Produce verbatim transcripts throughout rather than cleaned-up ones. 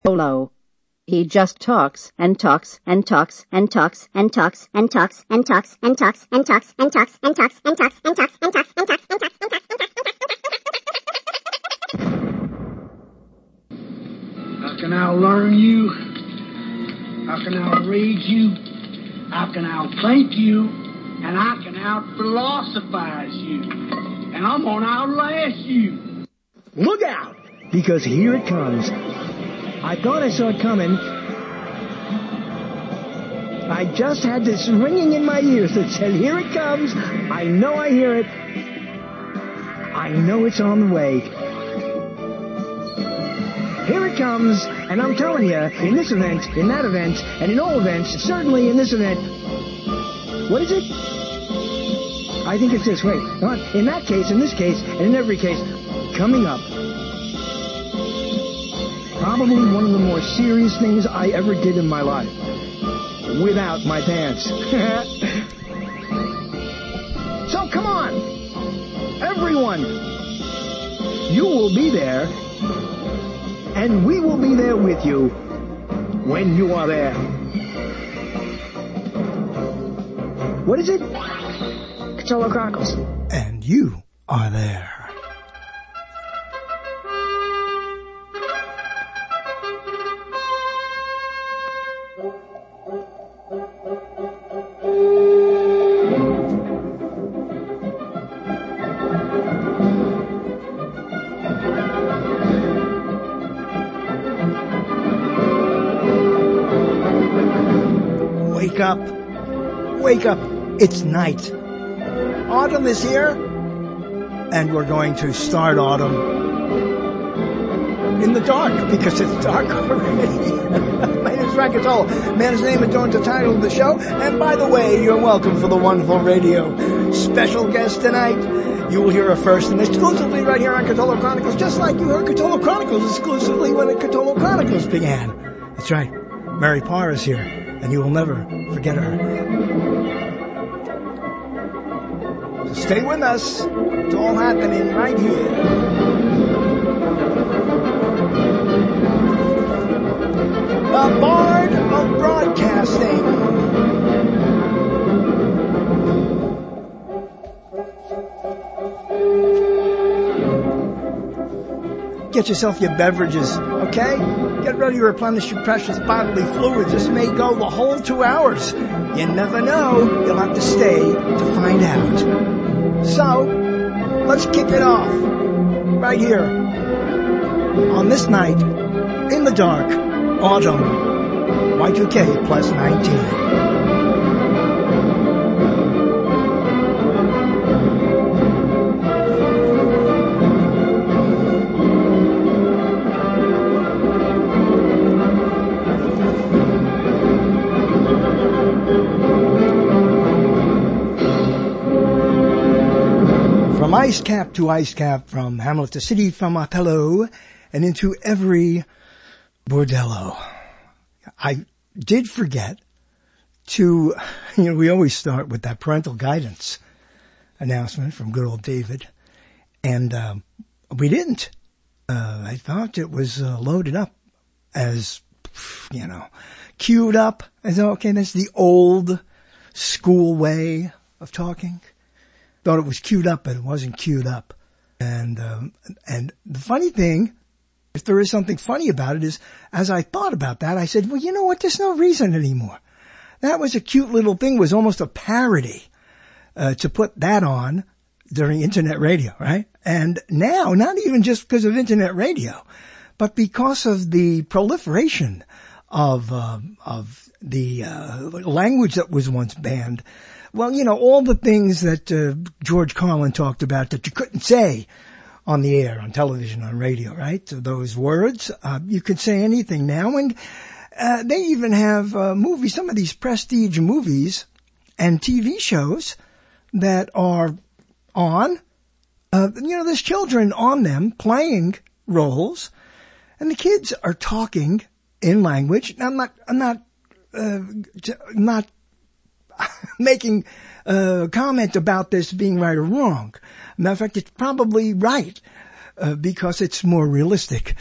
Polo. He just talks and talks and talks and talks and talks and talks and talks and talks and talks and talks and talks and talks and talks and talks and talks and talks and talks. How can I learn you? How can I read you? How can I think you? And I can out-philosophize you. And I'm gonna outlast you. Look out! Because here it comes. I thought I saw it coming. I just had this ringing in my ears that said, here it comes. I know I hear it. I know it's on the way. Here it comes, and I'm telling you, in this event, in that event, and in all events, certainly in this event. What is it? I think it's this. Wait, in that case, in this case, and in every case, coming up. Probably one of the more serious things I ever did in my life. Without my pants. So come on. Everyone. You will be there. And we will be there with you. When you are there. What is it? Cthulhu Chronicles. And you are there. Wake up. Wake up. It's night. Autumn is here, and we're going to start autumn in the dark, because it's dark already. My name is Frank Cthulhu. Man's name adorns the title of the show, and by the way, you're welcome for the wonderful radio. Special guest tonight, you will hear her first and exclusively right here on Cthulhu Chronicles, just like you heard Cthulhu Chronicles exclusively when Cthulhu Chronicles began. That's right, Mary Parr is here, and you will never forget her. So stay with us. It's all happening right here. The Bard of Broadcasting. Get yourself your beverages, okay? Get ready to replenish your precious bodily fluids. This may go the whole two hours. You never know. You'll have to stay to find out. So, let's kick it off. Right here. On this night, in the dark, autumn, Y two K plus nineteen. From ice cap to ice cap, from hamlet to city, from Othello, and into every bordello. I did forget to, you know, we always start with that parental guidance announcement from good old David, and um, we didn't. Uh, I thought it was uh, loaded up as, you know, queued up. I thought, okay, that's the old school way of talking. Thought it was queued up, but it wasn't queued up. And, um, and the funny thing, if there is something funny about it, is as I thought about that, I said, well, you know what? There's no reason anymore. That was a cute little thing. It was almost a parody, uh, to put that on during internet radio, right? And now, not even just because of internet radio, but because of the proliferation of, um, of the, uh, language that was once banned. Well, you know, all the things that uh, George Carlin talked about that you couldn't say on the air, on television, on radio, right? So those words, uh, you can say anything now. And uh, they even have uh, movies, some of these prestige movies and T V shows that are on. Uh, you know, there's children on them playing roles, and the kids are talking in language. Now, I'm not, I'm not, uh, not making a comment about this being right or wrong. Matter of fact, it's probably right, uh, because it's more realistic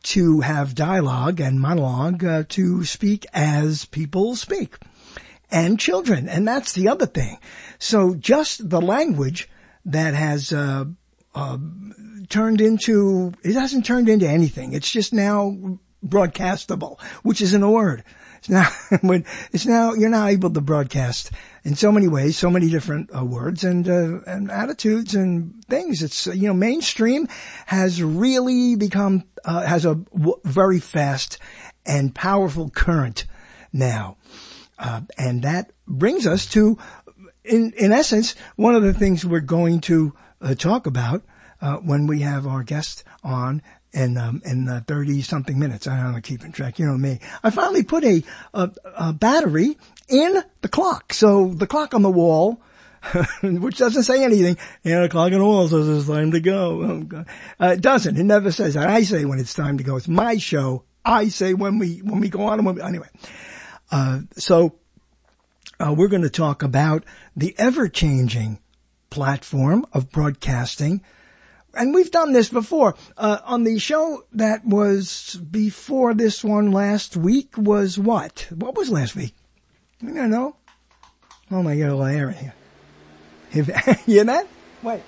to have dialogue and monologue, uh, to speak as people speak. And children. And that's the other thing. So just the language that has, uh, uh, turned into, it hasn't turned into anything. It's just now broadcastable, which isn't a word. It's now, it's now, you're now able to broadcast in so many ways, so many different uh, words and, uh, and attitudes and things. It's, you know, mainstream has really become, uh, has a w- very fast and powerful current now. Uh, and that brings us to, in, in essence, one of the things we're going to uh, talk about, uh, when we have our guest on in, um, in uh, thirty something minutes. I don't know, keeping track. You know me. I finally put a, a, a battery in the clock. So the clock on the wall, which doesn't say anything. Yeah, the clock on the wall says it's time to go. Oh, God. Uh, it doesn't. It never says that. I say when it's time to go. It's my show. I say when we, when we go on and when we, anyway. Uh, so, uh, we're going to talk about the ever-changing platform of broadcasting. And we've done this before. Uh, on the show that was before this one last week was what? What was last week? I don't know. Oh my God, a little air in here. You hear that? Wait.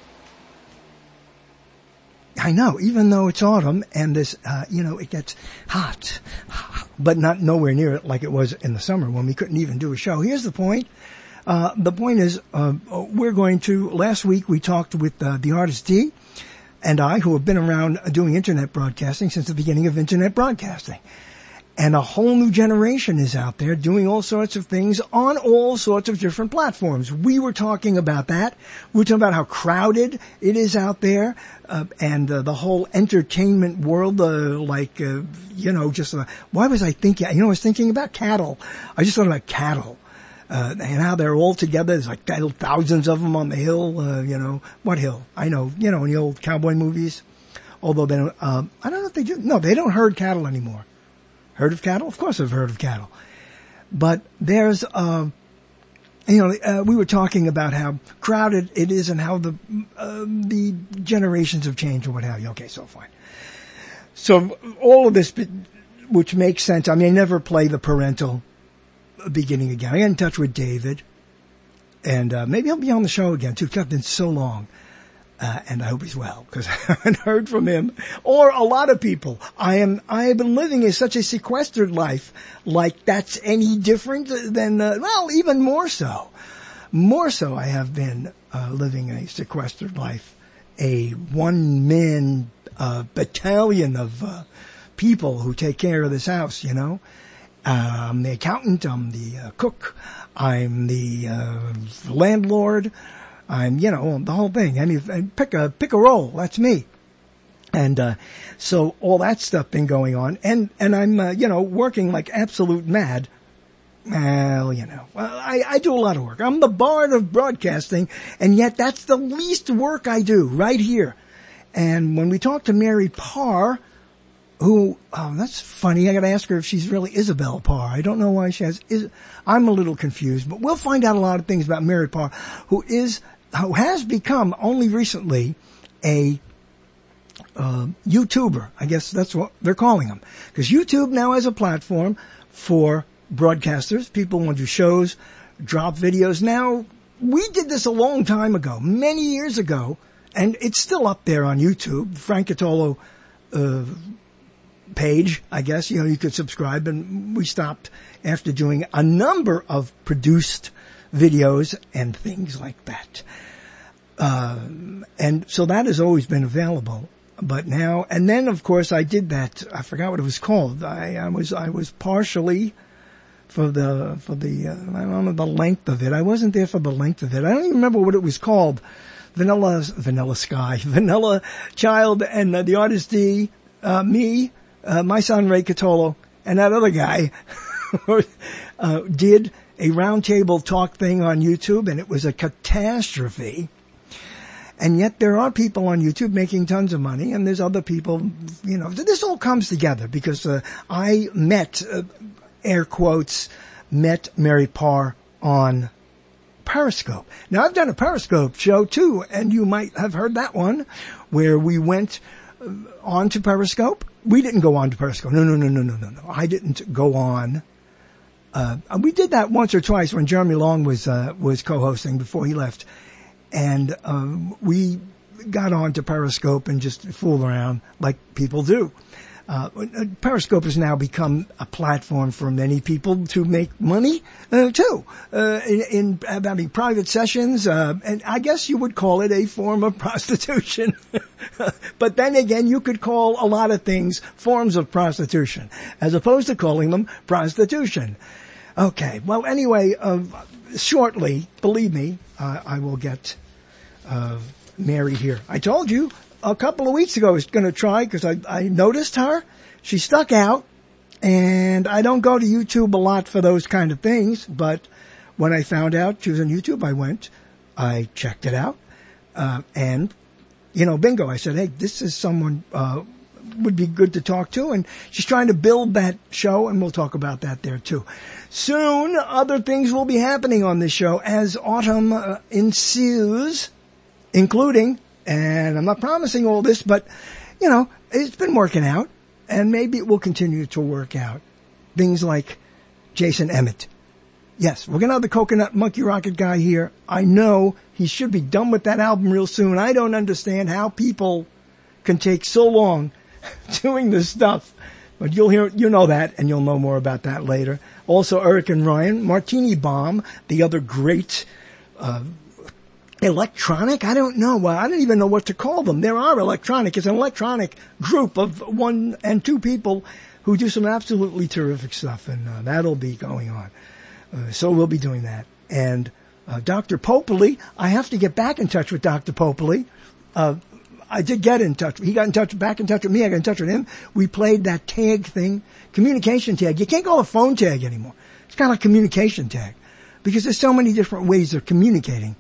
I know, even though it's autumn and this, uh, you know, it gets hot, but not nowhere near it like it was in the summer when we couldn't even do a show. Here's the point. Uh, the point is, uh, we're going to, last week we talked with, uh, the artist D and I, who have been around doing internet broadcasting since the beginning of internet broadcasting. And a whole new generation is out there doing all sorts of things on all sorts of different platforms. We were talking about that. We were talking about how crowded it is out there, uh, and uh, the whole entertainment world, uh, like, uh, you know, just, uh, why was I thinking, you know, I was thinking about cattle. I just thought about cattle. Uh, and how they're all together. There's like thousands of them on the hill, uh, you know. What hill? I know, you know, in the old cowboy movies. Although they don't, um, I don't know if they do. No, they don't herd cattle anymore. Heard of cattle? Of course I've heard of cattle. But there's, uh, you know, uh, we were talking about how crowded it is and how the, uh, the generations have changed or what have you. Okay, so fine. So all of this, which makes sense. I mean, I never play the parental beginning again. I got in touch with David, and uh, maybe he'll be on the show again too. It's been so long, uh, and I hope he's well because I haven't heard from him or a lot of people. I am. I have been living in such a sequestered life, like that's any different than uh, well, even more so. More so, I have been uh, living a sequestered life, a one-man uh, battalion of uh, people who take care of this house. You know. Uh, I'm the accountant, I'm the uh, cook, I'm the uh, landlord, I'm, you know, the whole thing. And, if, and pick a, pick a role, that's me. And, uh, so all that stuff been going on. And, and I'm, uh, you know, working like absolute mad. Well, you know, I, I do a lot of work. I'm the bard of broadcasting, and yet that's the least work I do right here. And when we talk to Mary Parr, who, oh, that's funny. I gotta ask her if she's really Isabel Parr. I don't know why she has, is, I'm a little confused, but we'll find out a lot of things about Mary Parr, who is, who has become only recently a, uh, YouTuber. I guess that's what they're calling them. Because YouTube now has a platform for broadcasters. People want to do shows, drop videos. Now, we did this a long time ago, many years ago, and it's still up there on YouTube. Frank Catolo, uh, page, I guess, you know, you could subscribe, and we stopped after doing a number of produced videos and things like that. Uh, and so that has always been available. But now, and then of course I did that, I forgot what it was called. I, I was, I was partially for the, for the, uh, I don't know the length of it. I wasn't there for the length of it. I don't even remember what it was called. Vanilla, Vanilla Sky, Vanilla Child, and uh, the artist D, uh, me, Uh, my son Ray Catolo and that other guy uh, did a roundtable talk thing on YouTube, and it was a catastrophe. And yet there are people on YouTube making tons of money, and there's other people, you know, this all comes together because uh, I met, uh, air quotes, met Mary Parr on Periscope. Now I've done a Periscope show too, and you might have heard that one where we went on to Periscope we didn't go on to Periscope. No, no, no, no, no, no, no. I didn't go on. Uh, we did that once or twice when Jeremy Long was, uh, was co-hosting before he left. And, um, we got on to Periscope and just fooled around like people do. Uh, Periscope has now become a platform for many people to make money, uh, too, uh, in, in having private sessions, uh, and I guess you would call it a form of prostitution. But then again, you could call a lot of things forms of prostitution, as opposed to calling them prostitution. Okay, well anyway, uh, shortly, believe me, uh, I will get, uh, Mary here. I told you a couple of weeks ago I was going to try because I, I noticed her. She stuck out, and I don't go to YouTube a lot for those kind of things, but when I found out she was on YouTube, I went, I checked it out, uh, and, you know, bingo, I said, hey, this is someone, uh, would be good to talk to, and she's trying to build that show, and we'll talk about that there too. Soon, other things will be happening on this show as autumn uh, ensues, including, and I'm not promising all this, but, you know, it's been working out, and maybe it will continue to work out. Things like Jason Emmett. Yes, we're going to have the Coconut Monkey Rocket guy here. I know he should be done with that album real soon. I don't understand how people can take so long doing this stuff. But you'll hear, you know that, and you'll know more about that later. Also, Eric and Ryan, Martini Bomb, the other great, uh, electronic? I don't know. Well, I don't even know what to call them. There are electronic. It's an electronic group of one and two people who do some absolutely terrific stuff, and uh, that'll be going on. Uh, so we'll be doing that. And uh, Doctor Popoli, I have to get back in touch with Doctor Popoli. Uh, I did get in touch. He got in touch, back in touch with me. I got in touch with him. We played that tag thing, communication tag. You can't call it a phone tag anymore. It's kind of like communication tag because there's so many different ways of communicating.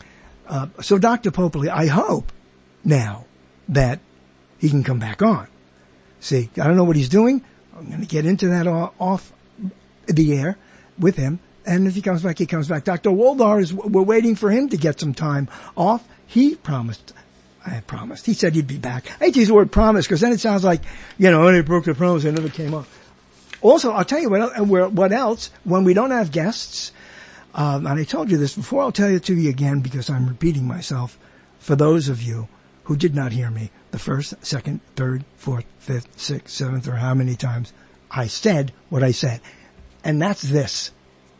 Uh, so Doctor Popoli, I hope now that he can come back on. See, I don't know what he's doing. I'm going to get into that off the air with him. And if he comes back, he comes back. Doctor Woldar is, we're waiting for him to get some time off. He promised, I promised. He said he'd be back. I hate to use the word promise because then it sounds like, you know, they broke the promise and never came up. Also, I'll tell you what, what else, when we don't have guests, Um, and I told you this before, I'll tell it to you again because I'm repeating myself for those of you who did not hear me the first, second, third, fourth, fifth, sixth, seventh, or how many times I said what I said. And that's this.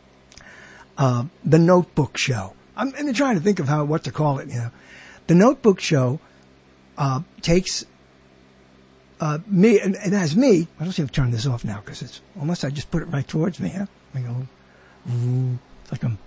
Uh, the Notebook Show. I'm, I'm trying to think of how, what to call it, you know. The Notebook Show, uh, takes, uh, me, and it has me, I don't see if I turn this off now because it's, unless I just put it right towards me, huh? I go, ooh. Like I'm,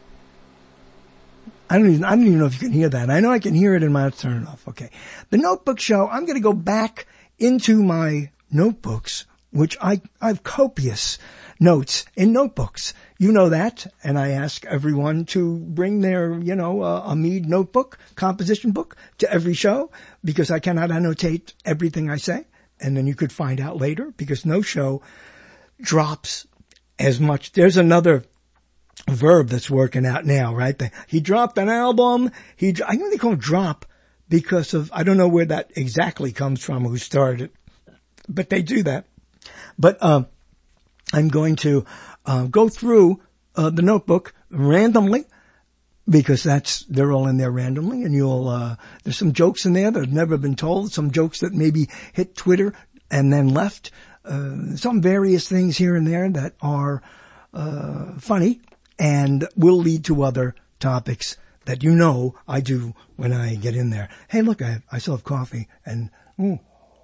I don't even, I don't even know if you can hear that. I know I can hear it in my, turn it off. Okay. The Notebook Show, I'm going to go back into my notebooks, which I, I have copious notes in notebooks. You know that. And I ask everyone to bring their, you know, uh, a Mead notebook, composition book to every show because I cannot annotate everything I say. And then you could find out later because no show drops as much. There's another verb that's working out now, right? The, he dropped an album. He, I think they call it drop because of, I don't know where that exactly comes from, who started it, but they do that. But, um, I'm going to, uh, go through, uh, the notebook randomly because that's, they're all in there randomly and you'll, uh, there's some jokes in there that have never been told, some jokes that maybe hit Twitter and then left, uh, some various things here and there that are, uh, funny. And will lead to other topics that you know I do when I get in there. Hey, look, I, I still have coffee and, ooh.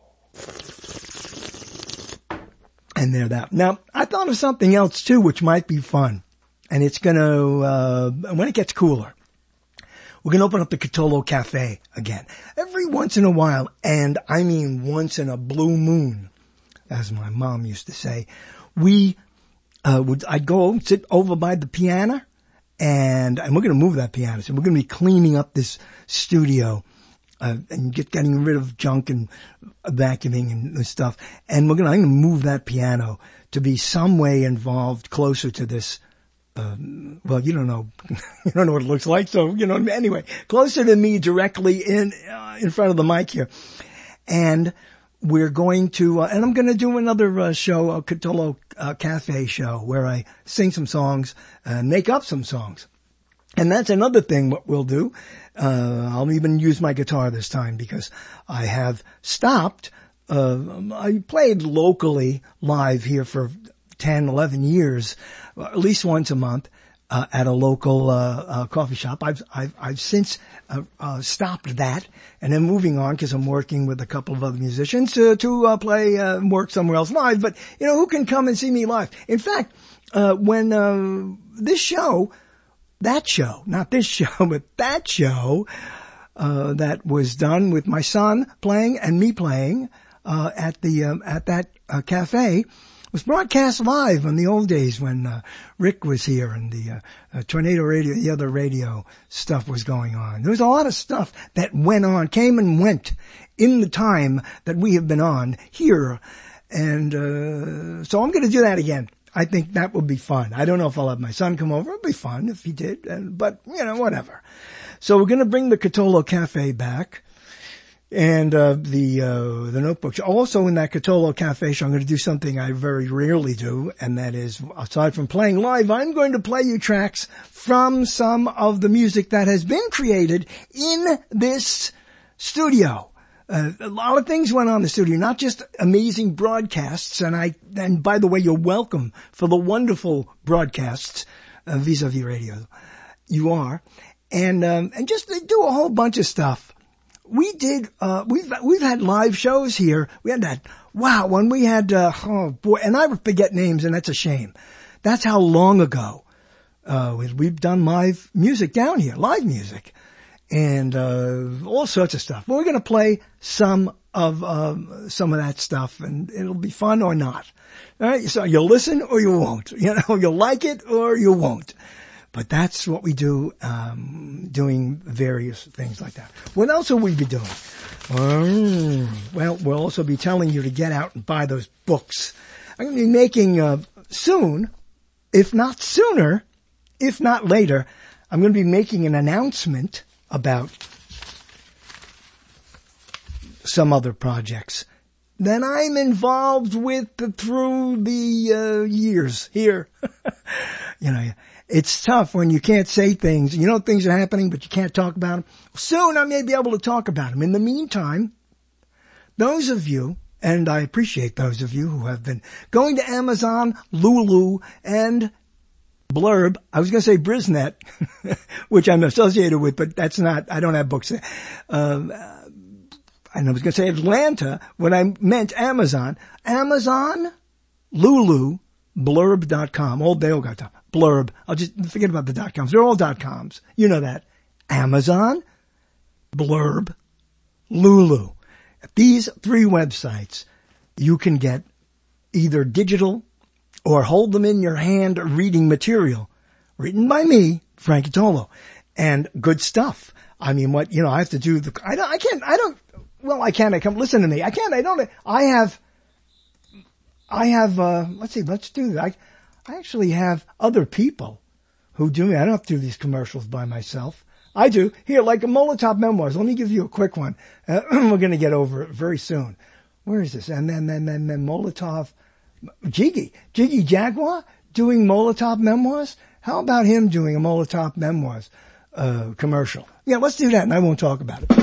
And there that. Now, I thought of something else too, which might be fun. And it's gonna, uh, when it gets cooler, we're gonna open up the Catolo Cafe again. Every once in a while, and I mean once in a blue moon, as my mom used to say, we Uh, would, I'd go sit over by the piano and, and we're going to move that piano. So we're going to be cleaning up this studio, uh, and get, getting rid of junk and vacuuming and stuff. And we're going to, I'm going to move that piano to be some way involved closer to this, um, well, you don't know, you don't know what it looks like. So, you know, anyway, closer to me directly in, uh, in front of the mic here. And we're going to, uh, and I'm going to do another uh, show, a Catolo uh, Cafe show, where I sing some songs, uh, make up some songs. And that's another thing what we'll do. Uh, I'll even use my guitar this time because I have stopped. Uh, I played locally live here for ten, eleven years, at least once a month. Uh, at a local, uh, uh, coffee shop. I've, I've, I've since, uh, uh, stopped that and then moving on because I'm working with a couple of other musicians to, to, uh, play, uh, work somewhere else live. But, you know, who can come and see me live? In fact, uh, when, uh, this show, that show, not this show, but that show, uh, that was done with my son playing and me playing, uh, at the, um, at that, uh, cafe, was broadcast live in the old days when uh, Rick was here and the uh, uh, Tornado Radio, the other radio stuff was going on. There was a lot of stuff that went on, came and went in the time that we have been on here. And uh, so I'm going to do that again. I think that would be fun. I don't know if I'll have my son come over. It would be fun if he did, and, but, you know, whatever. So we're going to bring the Catolo Cafe back. And, uh, the, uh, the notebooks. Also in that Catolo Cafe show, I'm going to do something I very rarely do, and that is, aside from playing live, I'm going to play you tracks from some of the music that has been created in this studio. Uh, a lot of things went on in the studio, not just amazing broadcasts, and I, and by the way, you're welcome for the wonderful broadcasts, uh, vis-a-vis radio. You are. And, um, and just they do a whole bunch of stuff. We did, uh, we've, we've had live shows here. We had that, wow, when we had, uh, oh boy, and I forget names and that's a shame. That's how long ago, uh, we've done live music down here, live music and, uh, all sorts of stuff. But we're going to play some of, um, some of that stuff and it'll be fun or not. All right. So you'll listen or you won't, you know, you'll like it or you won't. But that's what we do, um, doing various things like that. What else will we be doing? Um, well, we'll also be telling you to get out and buy those books. I'm going to be making, uh, soon, if not sooner, if not later, I'm going to be making an announcement about some other projects that I'm involved with through the, uh, years here. You know, it's tough when you can't say things. You know things are happening, but you can't talk about them. Soon I may be able to talk about them. In the meantime, those of you, and I appreciate those of you who have been going to Amazon, Lulu, and Blurb. I was going to say Brisnet, which I'm associated with, but that's not, I don't have books there. Um, and I was going to say Atlanta when I meant Amazon. Amazon, Lulu, blurb dot com. All they all got time. Blurb. I'll just forget about the dot coms. They're all dot coms. You know that. Amazon, Blurb, Lulu. At these three websites, you can get either digital or hold them in your hand reading material written by me, Frank Catolo, and good stuff. I mean, what, you know, I have to do the, I don't, I can't, I don't, well, I can't, I come, listen to me. I can't, I don't, I have, I have, uh, let's see, let's do that. I, I actually have other people who do it. I don't have to do these commercials by myself. I do. Here, like a Molotov Memoirs. Let me give you a quick one. Uh, we're going to get over it very soon. Where is this? And then, then, then, then Molotov, Jiggy, Jiggy Jaguar doing Molotov Memoirs. How about him doing a Molotov Memoirs, uh, commercial? Yeah, let's do that and I won't talk about it.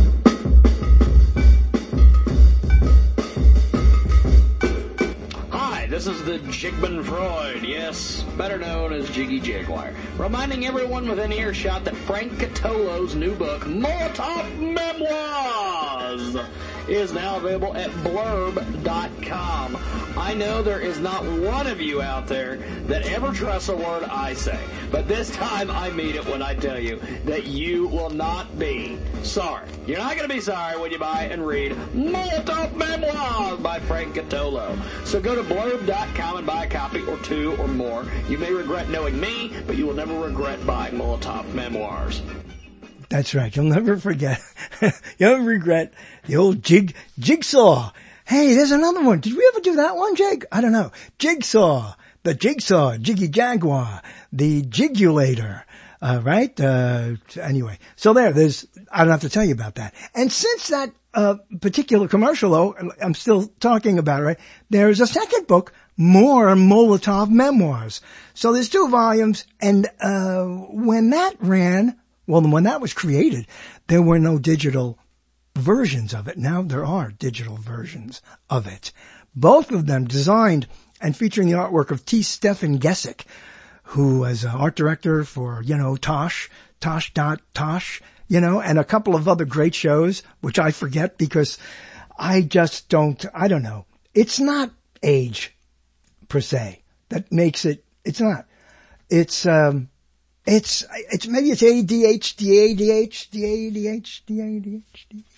This is the Jigman Freud, yes, better known as Jiggy Jaguar, reminding everyone within earshot that Frank Catolo's new book, Molotov Memoirs, is now available at blurb dot com. I know there is not one of you out there that ever trusts a word I say, but this time I mean it when I tell you that you will not be sorry. You're not going to be sorry when you buy and read Molotov Memoirs by Frank Catolo. So go to blurb dot com and buy a copy or two or more. You may regret knowing me, but you will never regret buying Molotov Memoirs. That's right. You'll never forget. You'll never regret the old jig, jigsaw. Hey, there's another one. Did we ever do that one, Jig? I don't know. Jigsaw. The jigsaw. Jiggy Jaguar. The jigulator. Uh, right? Uh, anyway. So there, there's, I don't have to tell you about that. And since that, uh, particular commercial, though, I'm still talking about it, right? There's a second book, more Molotov memoirs. So there's two volumes, and uh when that ran, well, when that was created, there were no digital versions of it. Now there are digital versions of it. Both of them designed and featuring the artwork of T. Stefan Gesick, who was an art director for, you know, Tosh, Tosh dot Tosh, you know, and a couple of other great shows, which I forget because I just don't, I don't know. It's not age per se that makes it, it's not. It's, um, it's, it's, maybe it's A D H D, A D H D, A D H D, A D H D.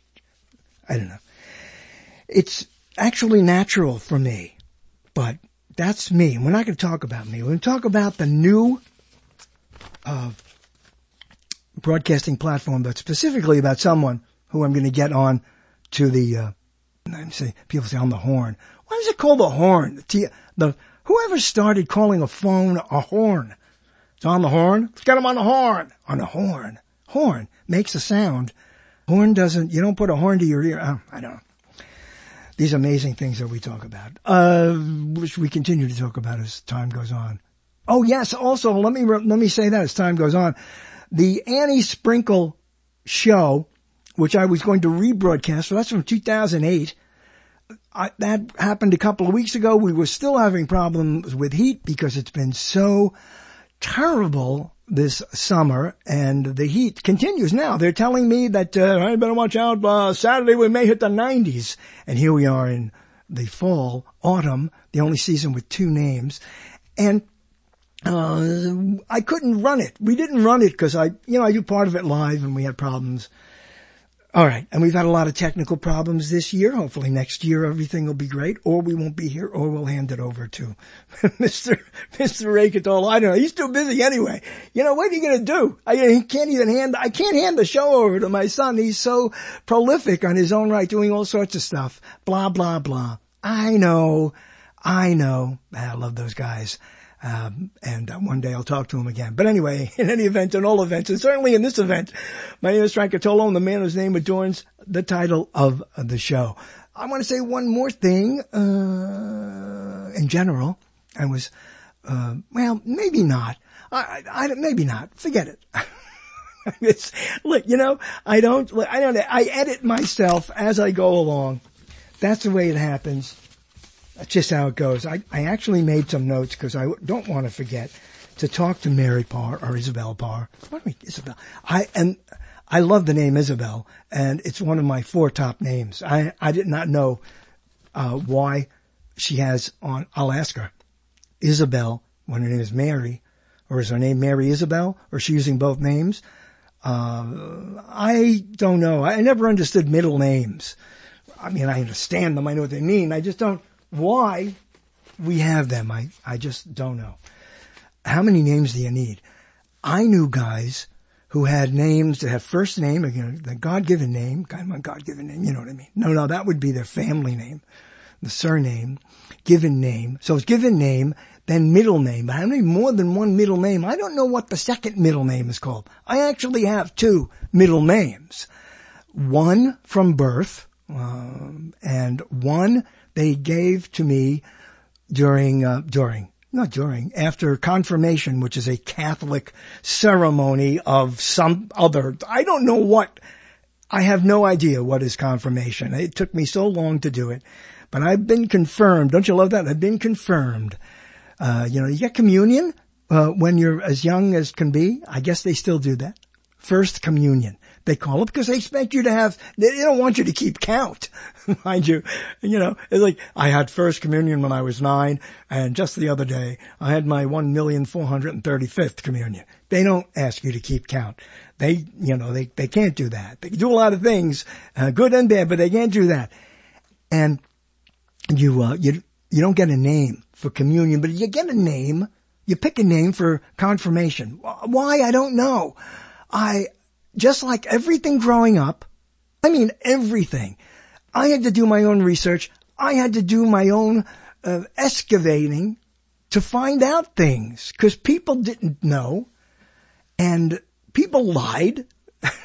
I don't know. It's actually natural for me, but that's me. We're not going to talk about me. We're going to talk about the new, uh, broadcasting platform, but specifically about someone who I'm going to get on to the, uh, I'm saying, people say on the horn. Why is it called the horn? The, T, the, whoever started calling a phone a horn? It's on the horn. Let's get him on the horn. On the horn. Horn makes a sound. Horn doesn't, you don't put a horn to your ear. Oh, I don't know. These amazing things that we talk about, uh, which we continue to talk about as time goes on. Oh yes, also, let me, let me say that as time goes on. The Annie Sprinkle show, which I was going to rebroadcast, so that's from two thousand eight. I, that happened a couple of weeks ago. We were still having problems with heat because it's been so terrible this summer, and the heat continues now. They're telling me that, uh, I better watch out, uh, Saturday we may hit the nineties. And here we are in the fall, autumn, the only season with two names. And Uh, I couldn't run it. We didn't run it because I, you know, I do part of it live and we had problems. All right. And we've had a lot of technical problems this year. Hopefully next year everything will be great, or we won't be here, or we'll hand it over to Mister Mister Ray Catolo. I don't know. He's too busy anyway. You know, what are you going to do? I he can't even hand, I can't hand the show over to my son. He's so prolific on his own right, doing all sorts of stuff. Blah, blah, blah. I know. I know. I love those guys. Um, and uh, one day I'll talk to him again. But anyway, in any event, in all events, and certainly in this event, my name is Frank Catolo, and the man whose name adorns the title of the show. I want to say one more thing, uh, in general. I was, uh, well, maybe not. I, I, I maybe not. Forget it. It's, look, you know, I don't, I don't, I edit myself as I go along. That's the way it happens. That's just how it goes. I, I actually made some notes because I don't want to forget to talk to Mary Parr or Isabel Parr. What do I mean, Isabel? I, and I love the name Isabel, and it's one of my four top names. I, I did not know, uh, why she has on, I'll ask her, Isabel, when her name is Mary, or is her name Mary Isabel, or is she using both names? Uh, I don't know. I never understood middle names. I mean, I understand them. I know what they mean. I just don't. Why we have them, I, I just don't know. How many names do you need? I knew guys who had names that have first name, you know, the God-given name, kind of a God-given name, you know what I mean? No, no, that would be their family name, the surname, given name. So it's given name, then middle name. But how many more than one middle name? I don't know what the second middle name is called. I actually have two middle names. One from birth, um, and one they gave to me during, uh, during, not during, after confirmation, which is a Catholic ceremony of some other, I don't know what, I have no idea what is confirmation. It took me so long to do it, but I've been confirmed. Don't you love that? I've been confirmed. Uh, you know, you get communion, uh, when you're as young as can be. I guess they still do that. First communion. They call it because they expect you to have, they don't want you to keep count, mind you. You know, it's like, I had first communion when I was nine, and just the other day, I had my one million four hundred thirty-fifth communion. They don't ask you to keep count. They, you know, they, they can't do that. They can do a lot of things, uh, good and bad, but they can't do that. And you, uh, you, you don't get a name for communion, but you get a name, you pick a name for confirmation. Why? I don't know. I, Just like everything growing up, I mean everything, I had to do my own research. I had to do my own uh, excavating to find out things because people didn't know and people lied.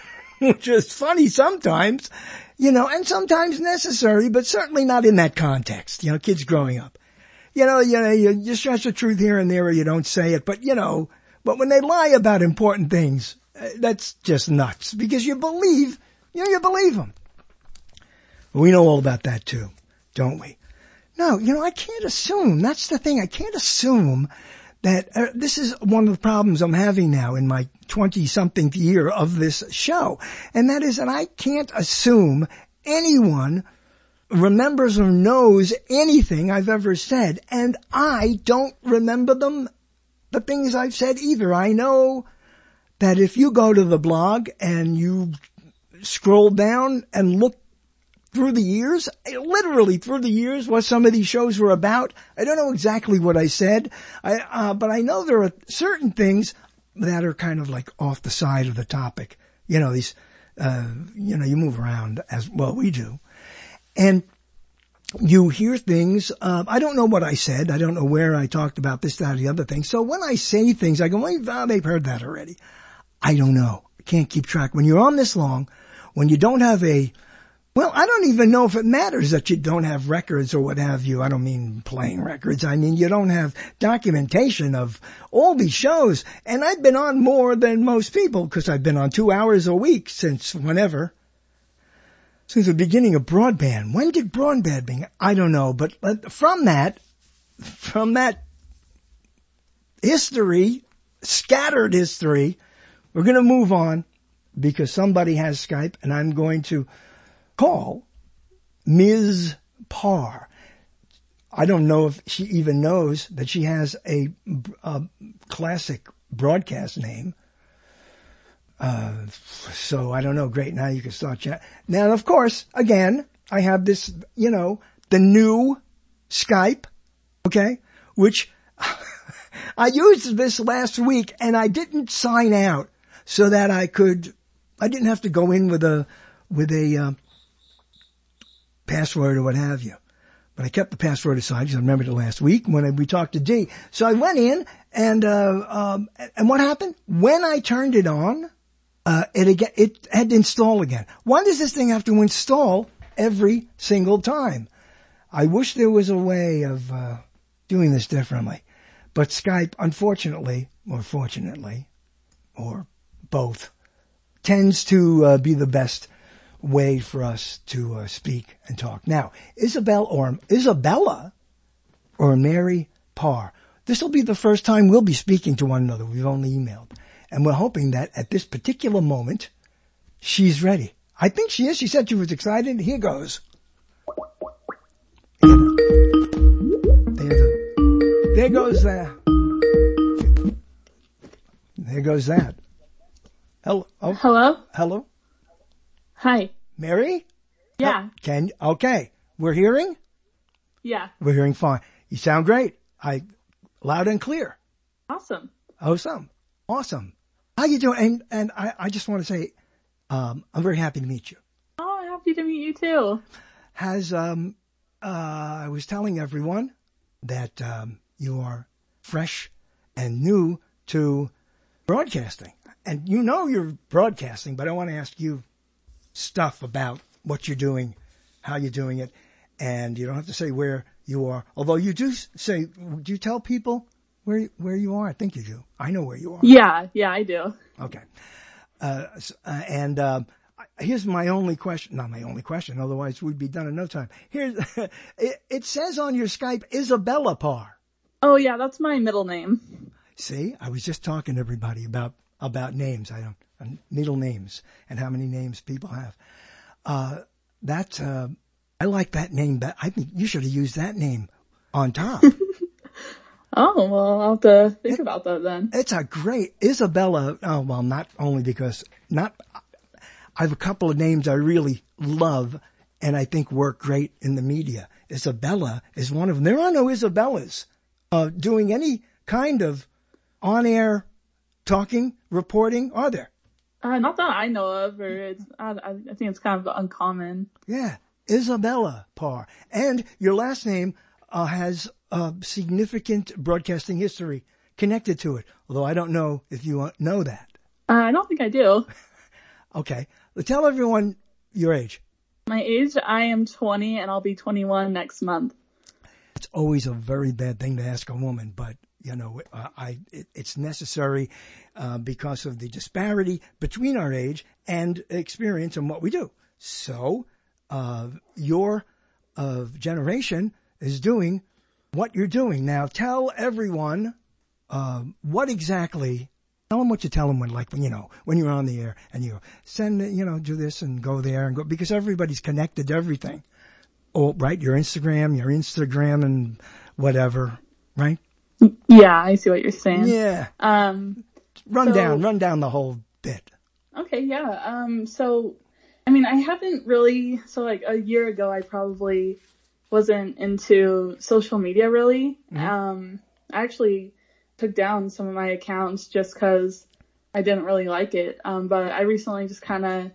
which is funny sometimes, you know, and sometimes necessary, but certainly not in that context. You know, kids growing up. You know, you know, you, you stretch the truth here and there or you don't say it, but you know, but when they lie about important things, uh, that's just nuts because you believe, you know, you believe them. We know all about that too, don't we? No, you know, I can't assume. That's the thing. I can't assume that uh, this is one of the problems I'm having now in my twenty-something year of this show. And that is that I can't assume anyone remembers or knows anything I've ever said. And I don't remember them, the things I've said either. I know that if you go to the blog and you scroll down and look through the years, literally through the years, what some of these shows were about. I don't know exactly what I said, I, uh, but I know there are certain things that are kind of like off the side of the topic. You know, these, uh, you know, you move around as well we do. And you hear things, uh, I don't know what I said. I don't know where I talked about this, that, or the other thing. So when I say things, I go, well, they've heard that already. I don't know. I can't keep track. When you're on this long, when you don't have a Well, I don't even know if it matters that you don't have records or what have you. I don't mean playing records. I mean, you don't have documentation of all these shows. And I've been on more than most people because I've been on two hours a week since whenever. Since the beginning of broadband. When did broadband begin? I don't know. But, but from that, from that history, scattered history, we're going to move on because somebody has Skype and I'm going to call Miz Parr. I don't know if she even knows that she has a, a classic broadcast name. Uh, so I don't know. Great. Now you can start chatting. Now, of course, again, I have this, you know, the new Skype, okay, which I used this last week and I didn't sign out so that I could, I didn't have to go in with a, with a, uh, password or what have you. But I kept the password aside because I remembered it last week when I, we talked to Dee. So I went in and, uh, um, and what happened? When I turned it on, uh, it again, it had to install again. Why does this thing have to install every single time? I wish there was a way of, uh, doing this differently. But Skype, unfortunately, or fortunately, or both, tends to, uh, be the best way for us to uh, speak and talk. Now, Isabel or Isabella or Mary Parr. This will be the first time we'll be speaking to one another. We've only emailed. And we're hoping that at this particular moment, she's ready. I think she is. She said she was excited. Here goes. There, the, there goes that. There goes that. Hello. Oh, hello? Hello? Hi. Mary? Yeah. Uh, can, okay. We're hearing? Yeah. We're hearing fine. You sound great. I, loud and clear. Awesome. Awesome. Awesome. How you doing? And, and I, I just want to say, um, I'm very happy to meet you. Oh, happy to meet you too. Has, um, uh, I was telling everyone that, um, you are fresh and new to broadcasting. And you know you're broadcasting, but I want to ask you stuff about what you're doing, how you're doing it, and you don't have to say where you are. Although you do say, do you tell people where where you are? I think you do. I know where you are. Yeah, yeah, I do. Okay. Uh, and um, here's my only question. Not my only question, otherwise we'd be done in no time. Here's it, it says on your Skype, Isabella Parr. Oh yeah, that's my middle name. See, I was just talking to everybody about about names. I don't. Middle names and how many names people have. Uh, that, uh, I like that name. But I think you should have used that name on top. Oh, well, I'll have to think it, about that then. It's a great Isabella. Oh, well, not only because not, I have a couple of names I really love and I think work great in the media. Isabella is one of them. There are no Isabellas, uh, doing any kind of on-air talking, reporting, are there? Uh, not that I know of, or it's, I, I think it's kind of uncommon. Yeah, Isabella Parr. And your last name uh, has uh, significant broadcasting history connected to it, although I don't know if you know that. Uh, I don't think I do. Okay. Tell everyone your age. My age, I am twenty, and I'll be twenty-one next month. It's always a very bad thing to ask a woman, but you know, uh, I it, it's necessary uh, because of the disparity between our age and experience and what we do. So, uh, your uh, generation is doing what you're doing now. Tell everyone uh, what exactly. Tell them what you tell them when, like, when, you know, when you're on the air and you send, you know, do this and go there and go, because everybody's connected to everything. Oh, right? Your Instagram, your Instagram and whatever, right? Yeah, I see what you're saying. Yeah. Um, run so, down, run down the whole bit. Okay, yeah. Um, so, I mean, I haven't really, so like a year ago, I probably wasn't into social media really. Mm-hmm. Um, I actually took down some of my accounts just because I didn't really like it. Um, but I recently just kind of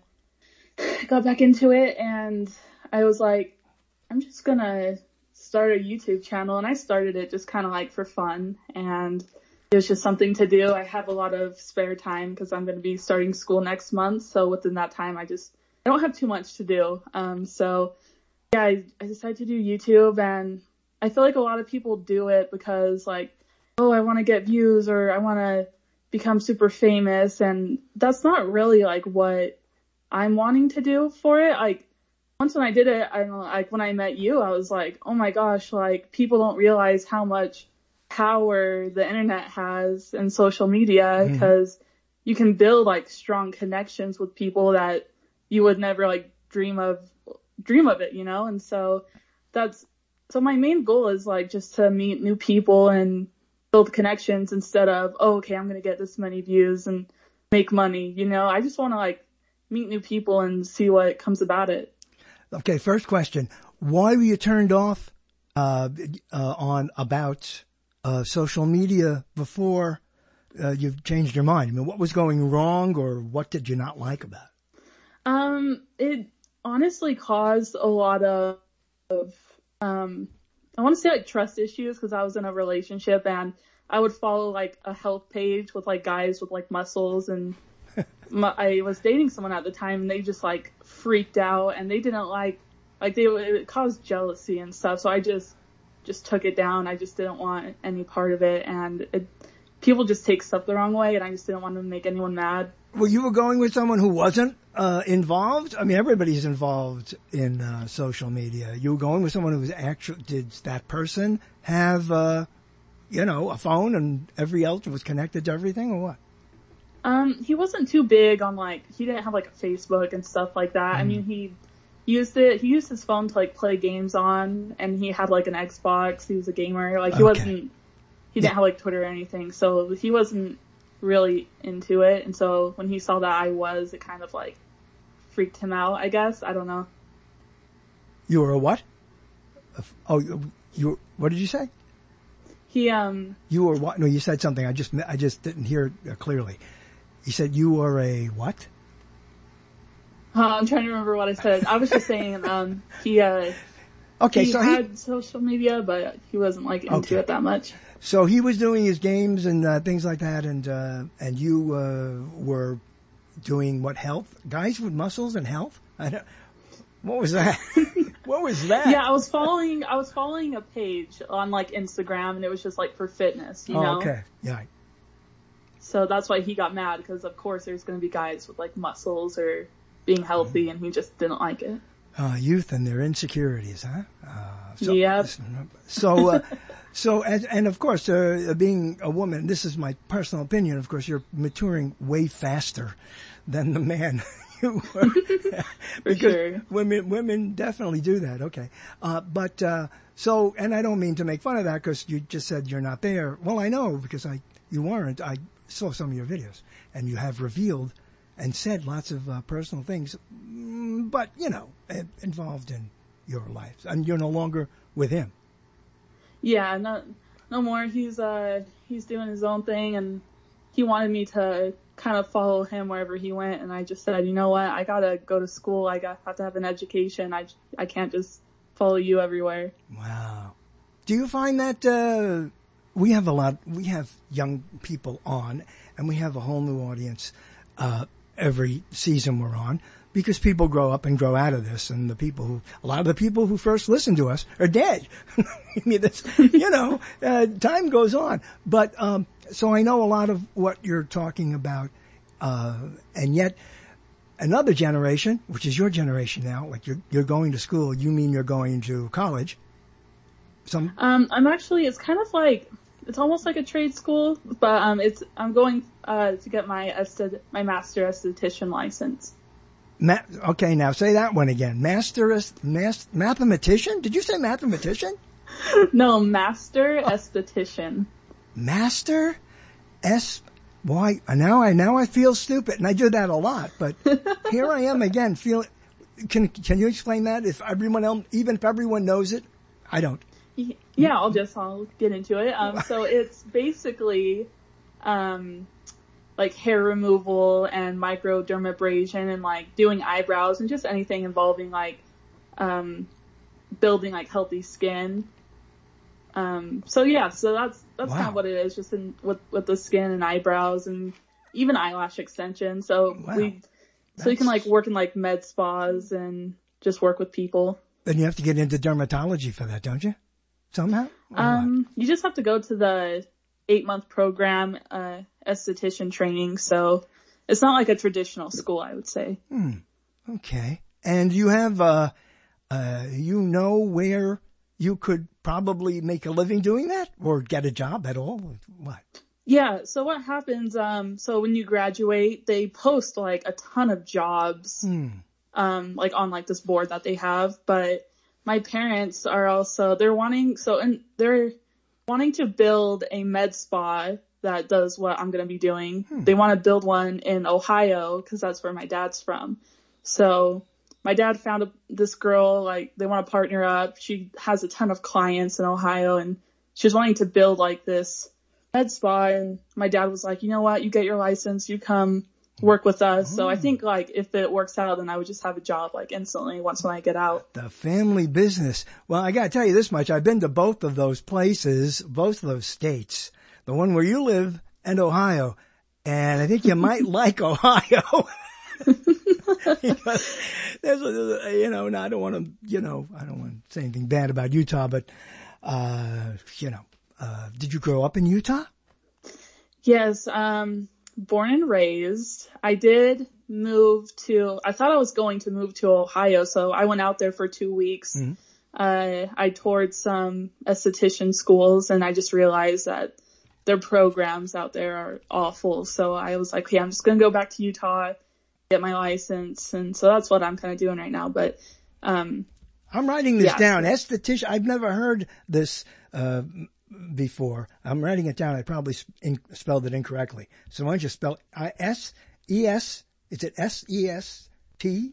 got back into it, and I was like, I'm just gonna start a YouTube channel. And I started it just kind of like for fun, and it was just something to do. I have a lot of spare time because I'm going to be starting school next month. So within that time, I just, I don't have too much to do. Um, so yeah, I, I decided to do YouTube, and I feel like a lot of people do it because like, oh, I want to get views or I want to become super famous. And that's not really like what I'm wanting to do for it. Like once when I did it, I don't know, like when I met you, I was like, oh my gosh, like people don't realize how much power the internet has and social media, because mm-hmm. you can build like strong connections with people that you would never like dream of, dream of it, you know? And so that's, so my main goal is like just to meet new people and build connections instead of, oh, okay, I'm going to get this many views and make money. You know, I just want to like meet new people and see what comes about it. Okay. First question. Why were you turned off, uh, uh on about, uh, social media before, uh, you've changed your mind? I mean, what was going wrong, or what did you not like about it? Um, it honestly caused a lot of, of um, I want to say like trust issues, because I was in a relationship and I would follow like a health page with like guys with like muscles, and my, I was dating someone at the time, and they just like freaked out, and they didn't like, like they, it caused jealousy and stuff. So I just, just took it down. I just didn't want any part of it. And it, people just take stuff the wrong way, and I just didn't want to make anyone mad. Well, you were going with someone who wasn't uh, involved? I mean, everybody's involved in uh, social media. You were going with someone who was actually, did that person have, uh, you know, a phone and every else was connected to everything, or what? Um, he wasn't too big on like, he didn't have like a Facebook and stuff like that. Mm. I mean, he used it, he used his phone to like play games on, and he had like an Xbox. He was a gamer. Like he okay. wasn't, he didn't yeah. have like Twitter or anything. So he wasn't really into it. And so when he saw that I was, it kind of like freaked him out, I guess. I don't know. You were a what? Oh, you, what did you say? He, um. You were what? No, you said something. I just, I just didn't hear it clearly. You said you were a what? Uh, I'm trying to remember what I said. I was just saying, um, he, uh. Okay, he so had he, social media, but he wasn't like into okay. it that much. So he was doing his games and uh, things like that, and uh, and you uh, were doing what, health? Guys with muscles and health? I don't, what was that? What was that? Yeah, I was following I was following a page on like Instagram, and it was just like for fitness, you oh, know? Okay, yeah. So that's why he got mad, because of course there's going to be guys with like muscles or being healthy, mm. and he just didn't like it. Uh, youth and their insecurities, huh? Uh, so, yep. So, uh, so, and, and of course, uh, being a woman, this is my personal opinion, of course, you're maturing way faster than the man you were. For sure. Women, women definitely do that, okay. Uh, but, uh, so, and I don't mean to make fun of that, because you just said you're not there. Well, I know, because I, you weren't. I saw some of your videos, and you have revealed and said lots of uh, personal things, but, you know, involved in your life. And you're no longer with him. Yeah, no, no more. He's, uh, he's doing his own thing, and he wanted me to kind of follow him wherever he went. And I just said, you know what? I gotta go to school. I got, have to have an education. I, I can't just follow you everywhere. Wow. Do you find that, uh, we have a lot, we have young people on, and we have a whole new audience, uh, every season we're on, because people grow up and grow out of this, and the people who, a lot of the people who first listened to us are dead. I mean, that's, you know, uh, time goes on. But, um, so I know a lot of what you're talking about, uh, and yet another generation, which is your generation now, like you're, you're going to school, you mean you're going to college. Some, um, I'm actually, it's kind of like, it's almost like a trade school, but, um, it's, I'm going, uh, to get my, esthet- my master esthetician license. Ma- okay, now say that one again. Master, mas- mathematician? Did you say mathematician? No, master esthetician. Master S. Why? Now I now I feel stupid, and I do that a lot. But here I am again. Feel. Can can you explain that? If everyone else, even if everyone knows it, I don't. Yeah, I'll just I'll get into it. Um, so it's basically, um. like hair removal and microdermabrasion and like doing eyebrows and just anything involving like um building like healthy skin. Um so yeah, so that's that's Wow. kind of what it is, just in with with the skin and eyebrows and even eyelash extension. So Wow. we so you can like work in like med spas and just work with people. Then you have to get into dermatology for that, don't you? Somehow? Or Um you just have to go to the eight month program, uh, esthetician training. So it's not like a traditional school, I would say. Hmm. Okay. And you have, uh, uh, you know where you could probably make a living doing that or get a job at all? What? Yeah. So what happens, um, so when you graduate, they post like a ton of jobs, Hmm. um, like on like this board that they have. But my parents are also, they're wanting, so, and they're, wanting to build a med spa that does what I'm going to be doing. Hmm. They want to build one in Ohio because that's where my dad's from. So my dad found a, this girl, like they want to partner up. She has a ton of clients in Ohio and she was wanting to build like this med spa. And my dad was like, you know what? You get your license, you come work with us. Oh. So I think like if it works out, then I would just have a job like instantly once when I get out. The family business. Well, I got to tell you this much. I've been to both of those places, both of those states, the one where you live and Ohio. And I think you might like Ohio. Because there's a, you know, and I don't want to, you know, I don't want to say anything bad about Utah, but, uh, you know, uh, did you grow up in Utah? Yes. Um, born and raised. I did move to, I thought I was going to move to Ohio, so I went out there for two weeks. Mm-hmm. Uh, I toured some esthetician schools and I just realized that their programs out there are awful. So I was like, okay, I'm just going to go back to Utah, get my license. And so that's what I'm kind of doing right now. But, um, I'm writing this yeah. down. Esthetician. I've never heard this, uh, before. I'm writing it down. I probably in, spelled it incorrectly. So why don't you spell I S E S? Is it S E S T?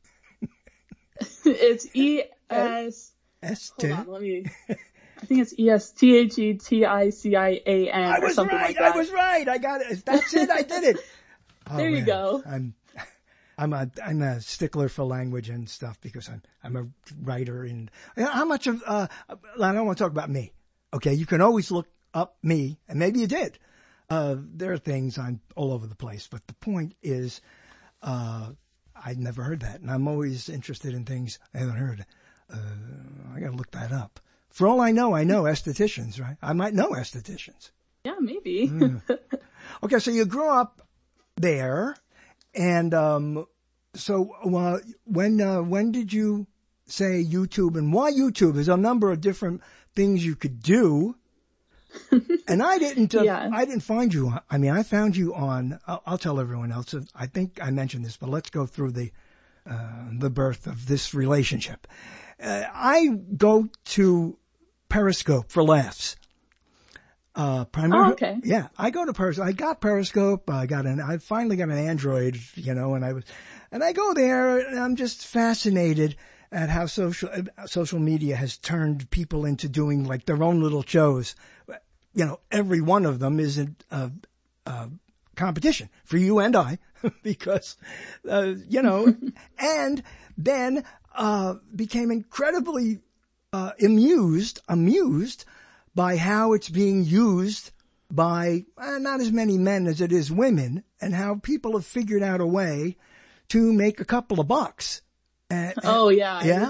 It's E S. S Hold on, let me. I think it's E S T H E T I C I A N I or was something right. like that. I was right. I got it. That's it. I did it. Oh, there you man. go. I'm, I'm a, I'm a stickler for language and stuff because I'm, I'm a writer and how much of, uh, I don't want to talk about me. Okay. You can always look up me and maybe you did. Uh, there are things I'm all over the place, but the point is, uh, I'd never heard that. And I'm always interested in things I haven't heard. Uh, I gotta look that up. For all I know, I know estheticians, right? I might know estheticians. Yeah, maybe. mm. Okay. So you grew up there. And, um, so, uh, when, uh, when did you say YouTube and why YouTube? There's a number of different things you could do. And I didn't, uh, yeah. I didn't find you on, I mean, I found you on, I'll, I'll tell everyone else. I think I mentioned this, but let's go through the, uh, the birth of this relationship. Uh, I go to Periscope for laughs. Uh, primarily, oh, okay. Yeah, I go to Periscope. I got Periscope. I got an, I finally got an Android, you know, and I was, and I go there and I'm just fascinated at how social, uh, social media has turned people into doing like their own little shows. You know, every one of them is a, a, a competition for you and I because, uh, you know, and then, uh, became incredibly, uh, amused, amused by how it's being used by uh, not as many men as it is women. and how people have figured out a way to make a couple of bucks. And, and, oh yeah. Yeah?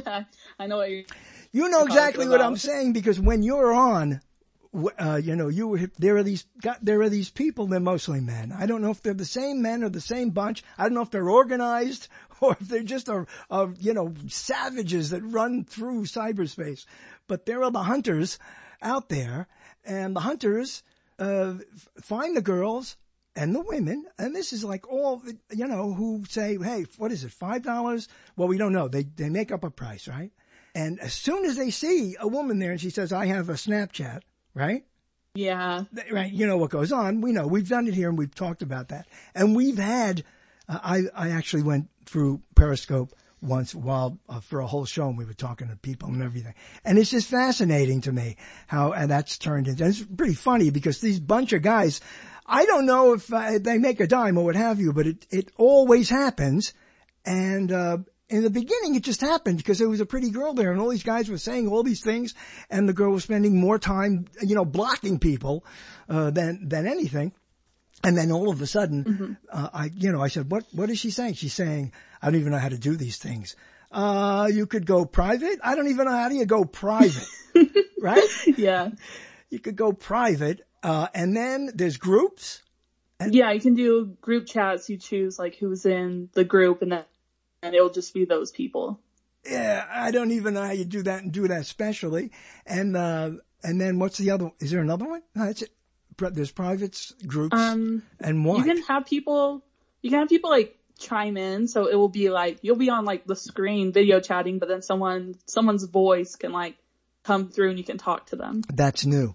I know what you're You know exactly what about. I'm saying, because when you're on, uh, you know, you there are these got, there are these people. They're mostly men. I don't know if they're the same men or the same bunch. I don't know if they're organized or if they're just a, a you know savages that run through cyberspace. But there are the hunters out there, and the hunters uh, find the girls and the women, and this is like all you know who say, "Hey, what is it? Five dollars?" Well, we don't know. They they make up a price, right? And as soon as they see a woman there and she says, I have a Snapchat, right? Yeah. Right. You know what goes on. We know. We've done it here and we've talked about that. And we've had, uh, I, I actually went through Periscope once while, uh, for a whole show, and we were talking to people and everything. And it's just fascinating to me how, and that's turned into, and it's pretty funny because these bunch of guys, I don't know if uh, they make a dime or what have you, but it, it always happens. And, uh, in the beginning, it just happened because there was a pretty girl there and all these guys were saying all these things and the girl was spending more time, you know, blocking people, uh, than, than anything. And then all of a sudden, mm-hmm. uh, I, you know, I said, what, what is she saying? She's saying, I don't even know how to do these things. Uh, you could go private. I don't even know how do you go private, right? Yeah. You could go private. Uh, and then there's groups. And- yeah, you can do group chats. You choose like who's in the group and then and it'll just be those people. Yeah, I don't even know how you do that and do that specially. And, uh, and then what's the other, is there another one? No, that's it. There's privates, groups, um, and what? You can have people, you can have people like chime in. So it will be like, you'll be on like the screen video chatting, but then someone, someone's voice can like come through and you can talk to them. That's new.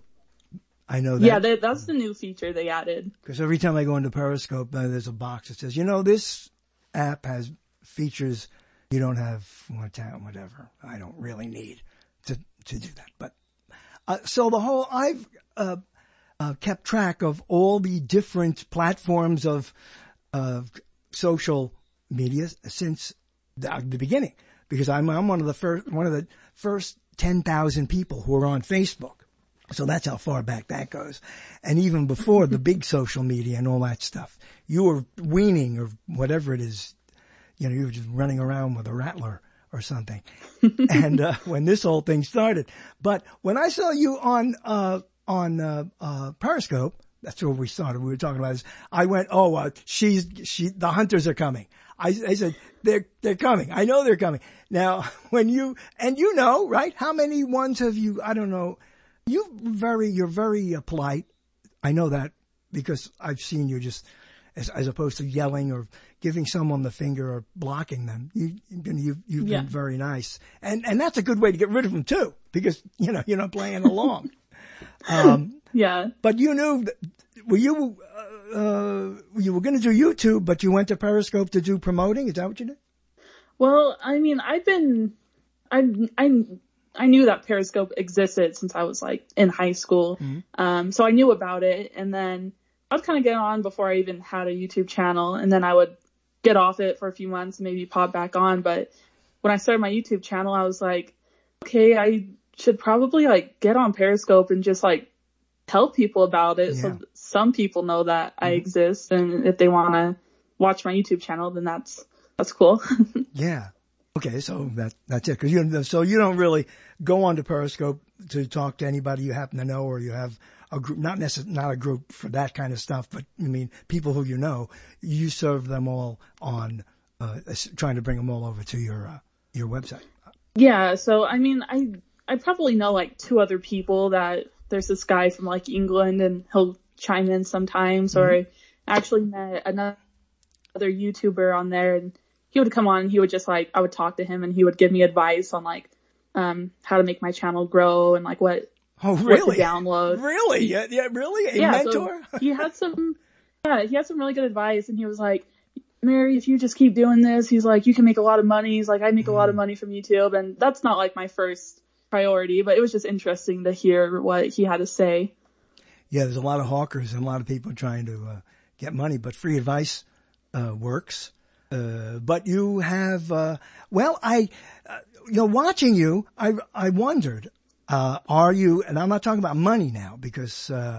I know that. Yeah, they, that's the new feature they added. Because every time I go into Periscope, uh, there's a box that says, you know, this app has features you don't have whatever. I don't really need to, to do that. But, uh, so the whole, I've, uh, uh, kept track of all the different platforms of, of social media since the, the beginning, because I'm, I'm one of the first, one of the first ten thousand people who are on Facebook. So that's how far back that goes. And even before the big social media and all that stuff, you were weaning or whatever it is. You know, you were just running around with a rattler or something. And, uh, when this whole thing started. But when I saw you on, uh, on, uh, uh, Periscope, that's where we started. We were talking about this. I went, oh, uh, she's, she, the hunters are coming. I, I said, they're, they're coming. I know they're coming. Now, when you, and you know, right? How many ones have you, I don't know. You very, you're very uh, polite. I know that because I've seen you just, as, as opposed to yelling or giving someone the finger or blocking them. You, you, you've yeah. been very nice. And, and that's a good way to get rid of them too, because, you know, you're not playing along. um, yeah. But you knew, that, were you, uh, uh, you were going to do YouTube, but you went to Periscope to do promoting? Is that what you did? Well, I mean, I've been, I, I, I knew that Periscope existed since I was like in high school. Mm-hmm. Um, so I knew about it, and then I would kind of get on before I even had a YouTube channel, and then I would get off it for a few months and maybe pop back on. But when I started my YouTube channel, I was like, okay, I should probably like get on Periscope and just like tell people about it. Yeah. So some people know that mm-hmm. I exist, and if they want to watch my YouTube channel, then that's, that's cool. Yeah. Okay. So that, that's it. Cause you, so you don't really go onto Periscope to talk to anybody you happen to know, or you have a group, not necessarily, not a group for that kind of stuff, but I mean, people who you know, you serve them all on, uh, trying to bring them all over to your, uh, your website. Yeah. So, I mean, I, I probably know like two other people that there's this guy from like England and he'll chime in sometimes, mm-hmm. or I actually met another YouTuber on there, and he would come on and he would just like, I would talk to him and he would give me advice on like, um, how to make my channel grow and like what, oh, really? what to download. Really? Yeah, yeah really? A yeah, mentor? So he had some, yeah, he had some really good advice, and he was like, Mary, if you just keep doing this, he's like, you can make a lot of money. He's like, I make mm. a lot of money from YouTube, and that's not like my first priority, but it was just interesting to hear what he had to say. Yeah, there's a lot of hawkers and a lot of people trying to uh, get money, but free advice uh, works. Uh, but you have, uh, well, I, uh, you know, watching you, I, I wondered, uh, are you, and I'm not talking about money now because, uh,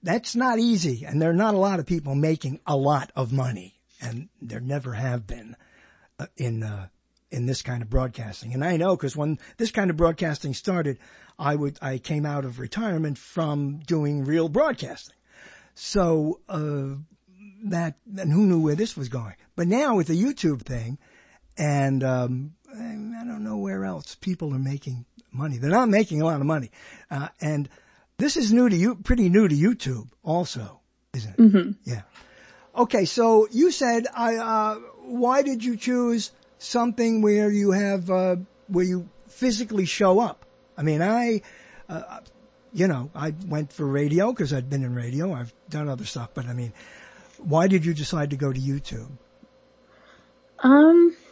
that's not easy. And there are not a lot of people making a lot of money. And there never have been uh, in, uh, in this kind of broadcasting. And I know because when this kind of broadcasting started, I would, I came out of retirement from doing real broadcasting. So, uh, that, and who knew where this was going? But now with the YouTube thing, and, um, I don't know where else people are making money. They're not making a lot of money. Uh, and this is new to you, pretty new to YouTube also, isn't it? Mm-hmm. Yeah. Okay. So you said, I, uh, why did you choose something where you have, uh, where you physically show up? I mean, I, uh, you know, I went for radio because I'd been in radio. I've done other stuff, but I mean, why did you decide to go to YouTube? Um,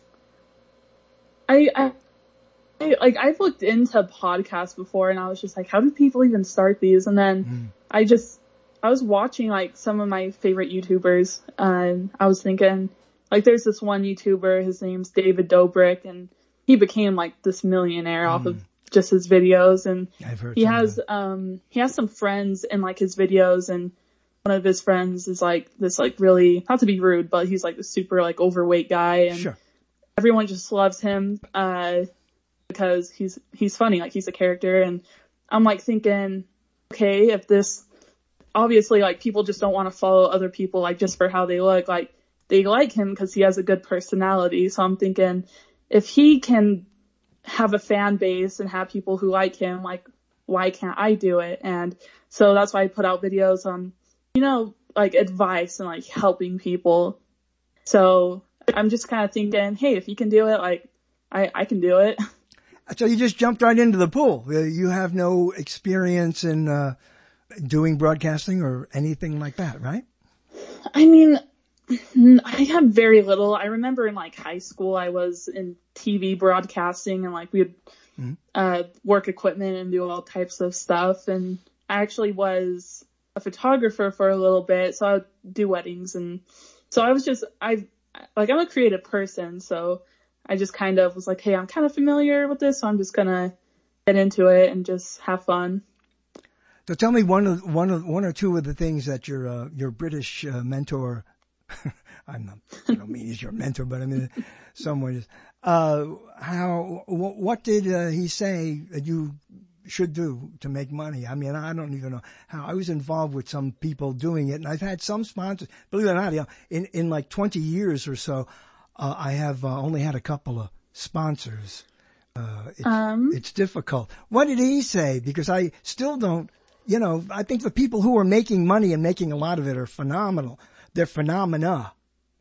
I, I, I, like, I've looked into podcasts before and I was just like, how do people even start these? And then mm. I just, I was watching like some of my favorite YouTubers and I was thinking, like, there's this one YouTuber, his name's David Dobrik, and he became like this millionaire mm. off of just his videos. And I've heard he has, that. um, he has some friends in like his videos, and one of his friends is like this, like really, not to be rude, but he's like a super like overweight guy, and sure. everyone just loves him, uh, because he's, he's funny, like he's a character. And I'm like thinking, okay, if this, obviously like people just don't want to follow other people like just for how they look, like they like him because he has a good personality. So I'm thinking if he can have a fan base and have people who like him, like why can't I do it? And so that's why I put out videos on, you know, like advice and like helping people. So I'm just kind of thinking, hey, if you can do it, like I, I can do it. So you just jumped right into the pool. You have no experience in uh, doing broadcasting or anything like that, right? I mean, I had very little. I remember in like high school, I was in T V broadcasting, and like we would mm-hmm. uh, work equipment and do all types of stuff. And I actually was a photographer for a little bit, so I would do weddings. And so I was just, I like, I'm a creative person, so I just kind of was like, hey, I'm kind of familiar with this, so I'm just gonna get into it and just have fun. So tell me one of one of one or two of the things that your uh, your British uh, mentor. I'm not. I don't mean he's your mentor, but I mean someone. Uh, how? W- what did uh, he say that you should do to make money? I mean, I don't even know how. I was involved with some people doing it, and I've had some sponsors. Believe it or not, you know, in in like twenty years or so, uh, I have uh, only had a couple of sponsors. Uh, it's, um. it's difficult. What did he say? Because I still don't. You know, I think the people who are making money and making a lot of it are phenomenal. They're phenomena.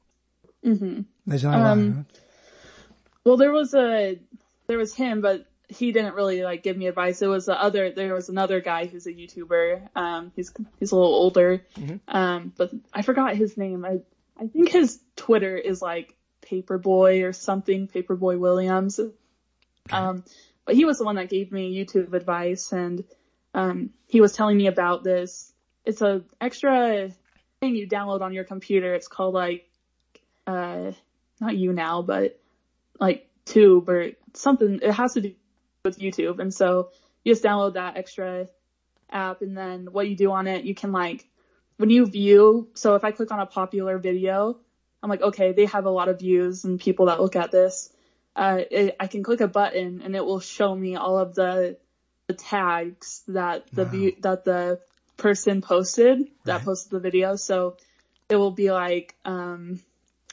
Mm-hmm. There's not a lot, um, huh? Well, there was a, there was him, but he didn't really like give me advice. It was the other, there was another guy who's a YouTuber. Um, he's, he's a little older. Mm-hmm. Um, but I forgot his name. I, I think his Twitter is like Paperboy or something, Paperboy Williams. Okay. Um, but he was the one that gave me YouTube advice, and, um, he was telling me about this. It's a extra thing you download on your computer. It's called like, uh, not YouNow, but like Tube or something. It has to do with YouTube. And so you just download that extra app, and then what you do on it, you can like, when you view, so if I click on a popular video, I'm like, okay, they have a lot of views and people that look at this. Uh, it, I can click a button and it will show me all of the, the tags that the wow. view, that the person posted that right. posted the video. So it will be like, um,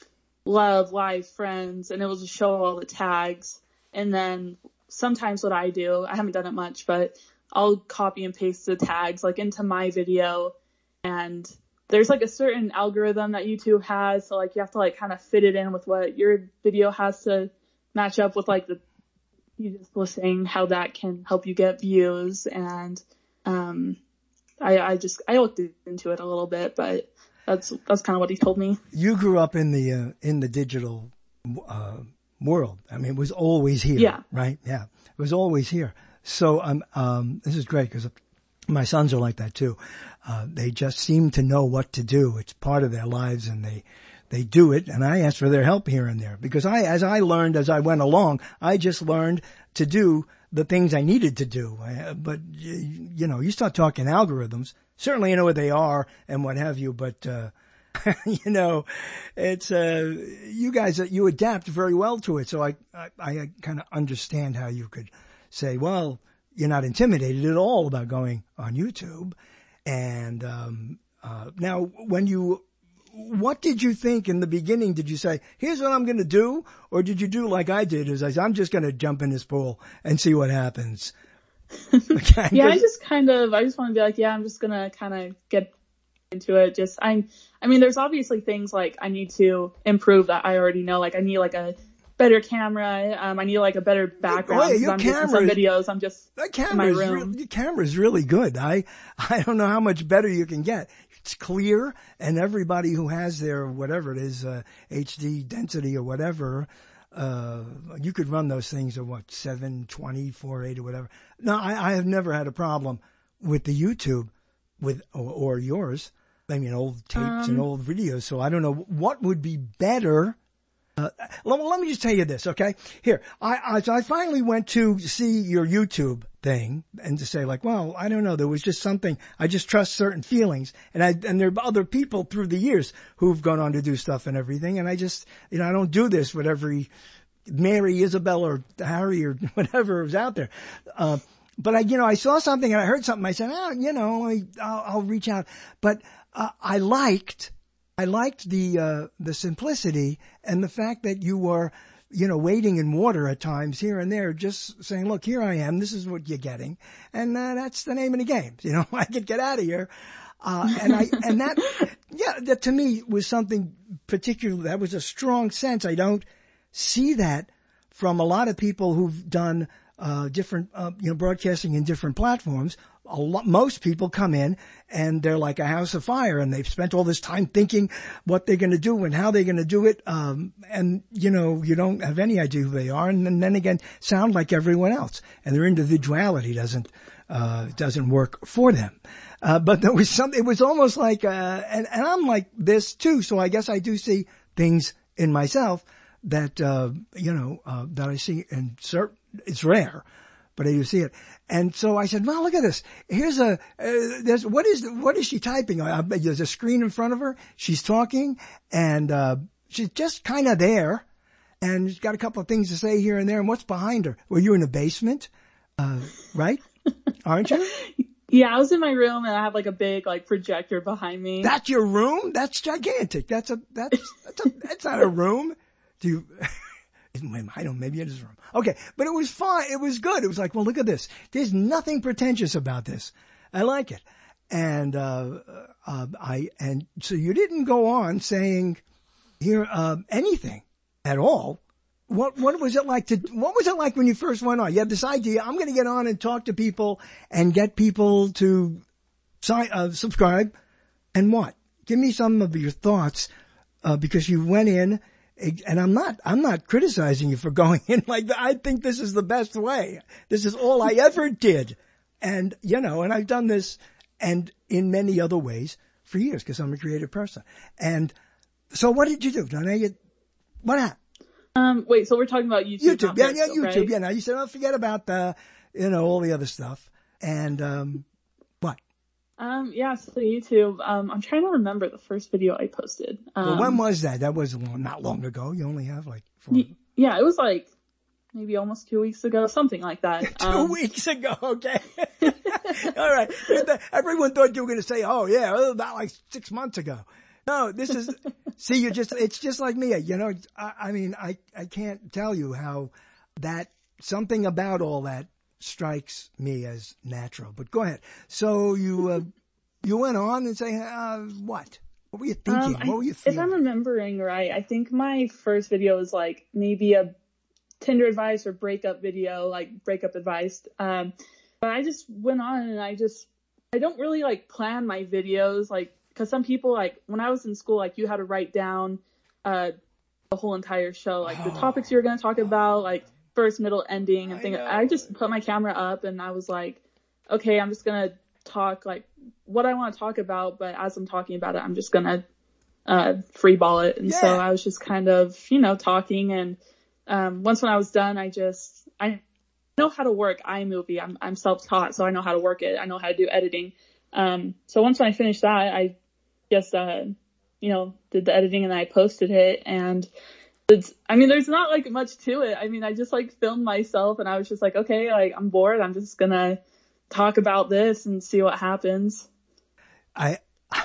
love, live, friends, and it will just show all the tags. And then sometimes what I do, I haven't done it much, but I'll copy and paste the tags like into my video. And there's like a certain algorithm that YouTube has. So like you have to like kind of fit it in with what your video has to match up with, like the, you just listening, how that can help you get views. And, um, I, I just, I looked into it a little bit, but that's, that's kind of what he told me. You grew up in the, uh, in the digital, uh, world. I mean, it was always here, yeah. right? Yeah. It was always here. So, um, um, this is great because my sons are like that too. Uh, they just seem to know what to do. It's part of their lives, and they, they do it. And I ask for their help here and there because I, as I learned as I went along, I just learned to do the things I needed to do. Uh, but you, you know, you start talking algorithms, certainly I know what they are and what have you, but, uh, you know, it's, uh, you guys, you adapt very well to it. So I, I, I kind of understand how you could say, well, you're not intimidated at all about going on YouTube. And, um, uh, now when you, what did you think in the beginning? Did you say, here's what I'm going to do? Or did you do like I did, is I said, I'm just going to jump in this pool and see what happens? Okay, yeah, I just kind of, I just want to be like, yeah, I'm just going to kind of get into it. Just, I'm, I mean, there's obviously things like I need to improve that I already know. Like I need like a better camera. Um, I need like a better background. Oh, yeah, your I'm camera, just in some videos. I'm just that in my camera is room. re- your camera is really good. I, I don't know how much better you can get. It's clear, and everybody who has their, whatever it is, uh, H D density or whatever, uh, you could run those things at what, seven twenty, four eighty or whatever. No, I, I have never had a problem with the YouTube with, or, or yours. I mean, old tapes um, and old videos. So I don't know what would be better. Uh, let, let me just tell you this, okay? Here, I, I, so I finally went to see your YouTube thing and to say like, well, I don't know, there was just something, I just trust certain feelings. And I, and there are other people through the years who've gone on to do stuff and everything. And I just, you know, I don't do this with every Mary, Isabel, or Harry, or whatever is out there. Uh, but I, you know, I saw something and I heard something. I said, oh, you know, I, I'll, I'll reach out. But, uh, I liked, I liked the, uh, the simplicity and the fact that you were, you know, wading in water at times here and there, just saying, look, here I am. This is what you're getting. And, uh, that's the name of the game. You know, I could get out of here. Uh, and I, and that, yeah, that to me was something particular. That was a strong sense. I don't see that from a lot of people who've done, uh, different, uh, you know, broadcasting in different platforms. A lot, most people come in and they're like a house of fire and they've spent all this time thinking what they're going to do and how they're going to do it. Um, and you know, you don't have any idea who they are. And then, then again, sound like everyone else, and their individuality doesn't, uh, doesn't work for them. Uh, but there was something, it was almost like, uh, and, and I'm like this too. So I guess I do see things in myself that, uh, you know, uh, that I see, and cert- it's rare, but I do see it. And so I said, well, look at this. Here's a, uh, there's, what is, what is she typing? Uh, there's a screen in front of her. She's talking and, uh, she's just kind of there and she's got a couple of things to say here and there. And what's behind her? Were you in the basement? Uh, right? Aren't you? Yeah, I was in my room and I have like a big like projector behind me. That's your room? That's gigantic. That's a, that's, that's a, that's not a room. Do you, I don't, maybe it is wrong. Okay. But it was fine. It was good. It was like, well, look at this. There's nothing pretentious about this. I like it. And, uh, uh, I, and so you didn't go on saying here, uh, anything at all. What, what was it like to, what was it like when you first went on? You had this idea, I'm going to get on and talk to people and get people to sign, uh, subscribe. And what? Give me some of your thoughts, uh, because you went in. And I'm not, I'm not criticizing you for going in like that. I think this is the best way. This is all I ever did. And, you know, and I've done this and in many other ways for years because I'm a creative person. And so what did you do? Now you, what happened? Um, wait, so we're talking about YouTube. YouTube. Yeah, yeah, YouTube. Right? Yeah. Now you said, oh, forget about the, you know, all the other stuff. And, um, what? Um, yeah, so YouTube, um, I'm trying to remember the first video I posted. Um, well, when was that? That was not long ago. You only have like four. Y- yeah, it was like maybe almost two weeks ago, something like that. two um, weeks ago, okay. All right. Everyone thought you were going to say, oh yeah, about like six months ago. No, this is, see, you just, it's just like me. You know, I, I mean, I, I can't tell you how that, something about all that strikes me as natural, but go ahead. So you, uh, you went on and say, uh, what? What were you thinking? Um, I, what were you feeling? If I'm remembering right, I think my first video was like maybe a Tinder advice or breakup video, like breakup advice. Um, but I just went on and I just, I don't really like plan my videos, like, cause some people like when I was in school, like you had to write down, uh, the whole entire show, like oh. the topics you were going to talk about, like, first, middle, ending, and thing. I, I just put my camera up and I was like, okay, I'm just gonna talk like what I want to talk about, but as I'm talking about it, I'm just gonna uh freeball it. And yeah. so I was just kind of, you know, talking. And um once when I was done, I just I know how to work iMovie. I'm I'm self-taught, so I know how to work it. I know how to do editing. Um, so once when I finished that, I just, uh, you know, did the editing and then I posted it. And it's, I mean, there's not like much to it. I mean, I just like filmed myself and I was just like, okay, like I'm bored. I'm just going to talk about this and see what happens. I,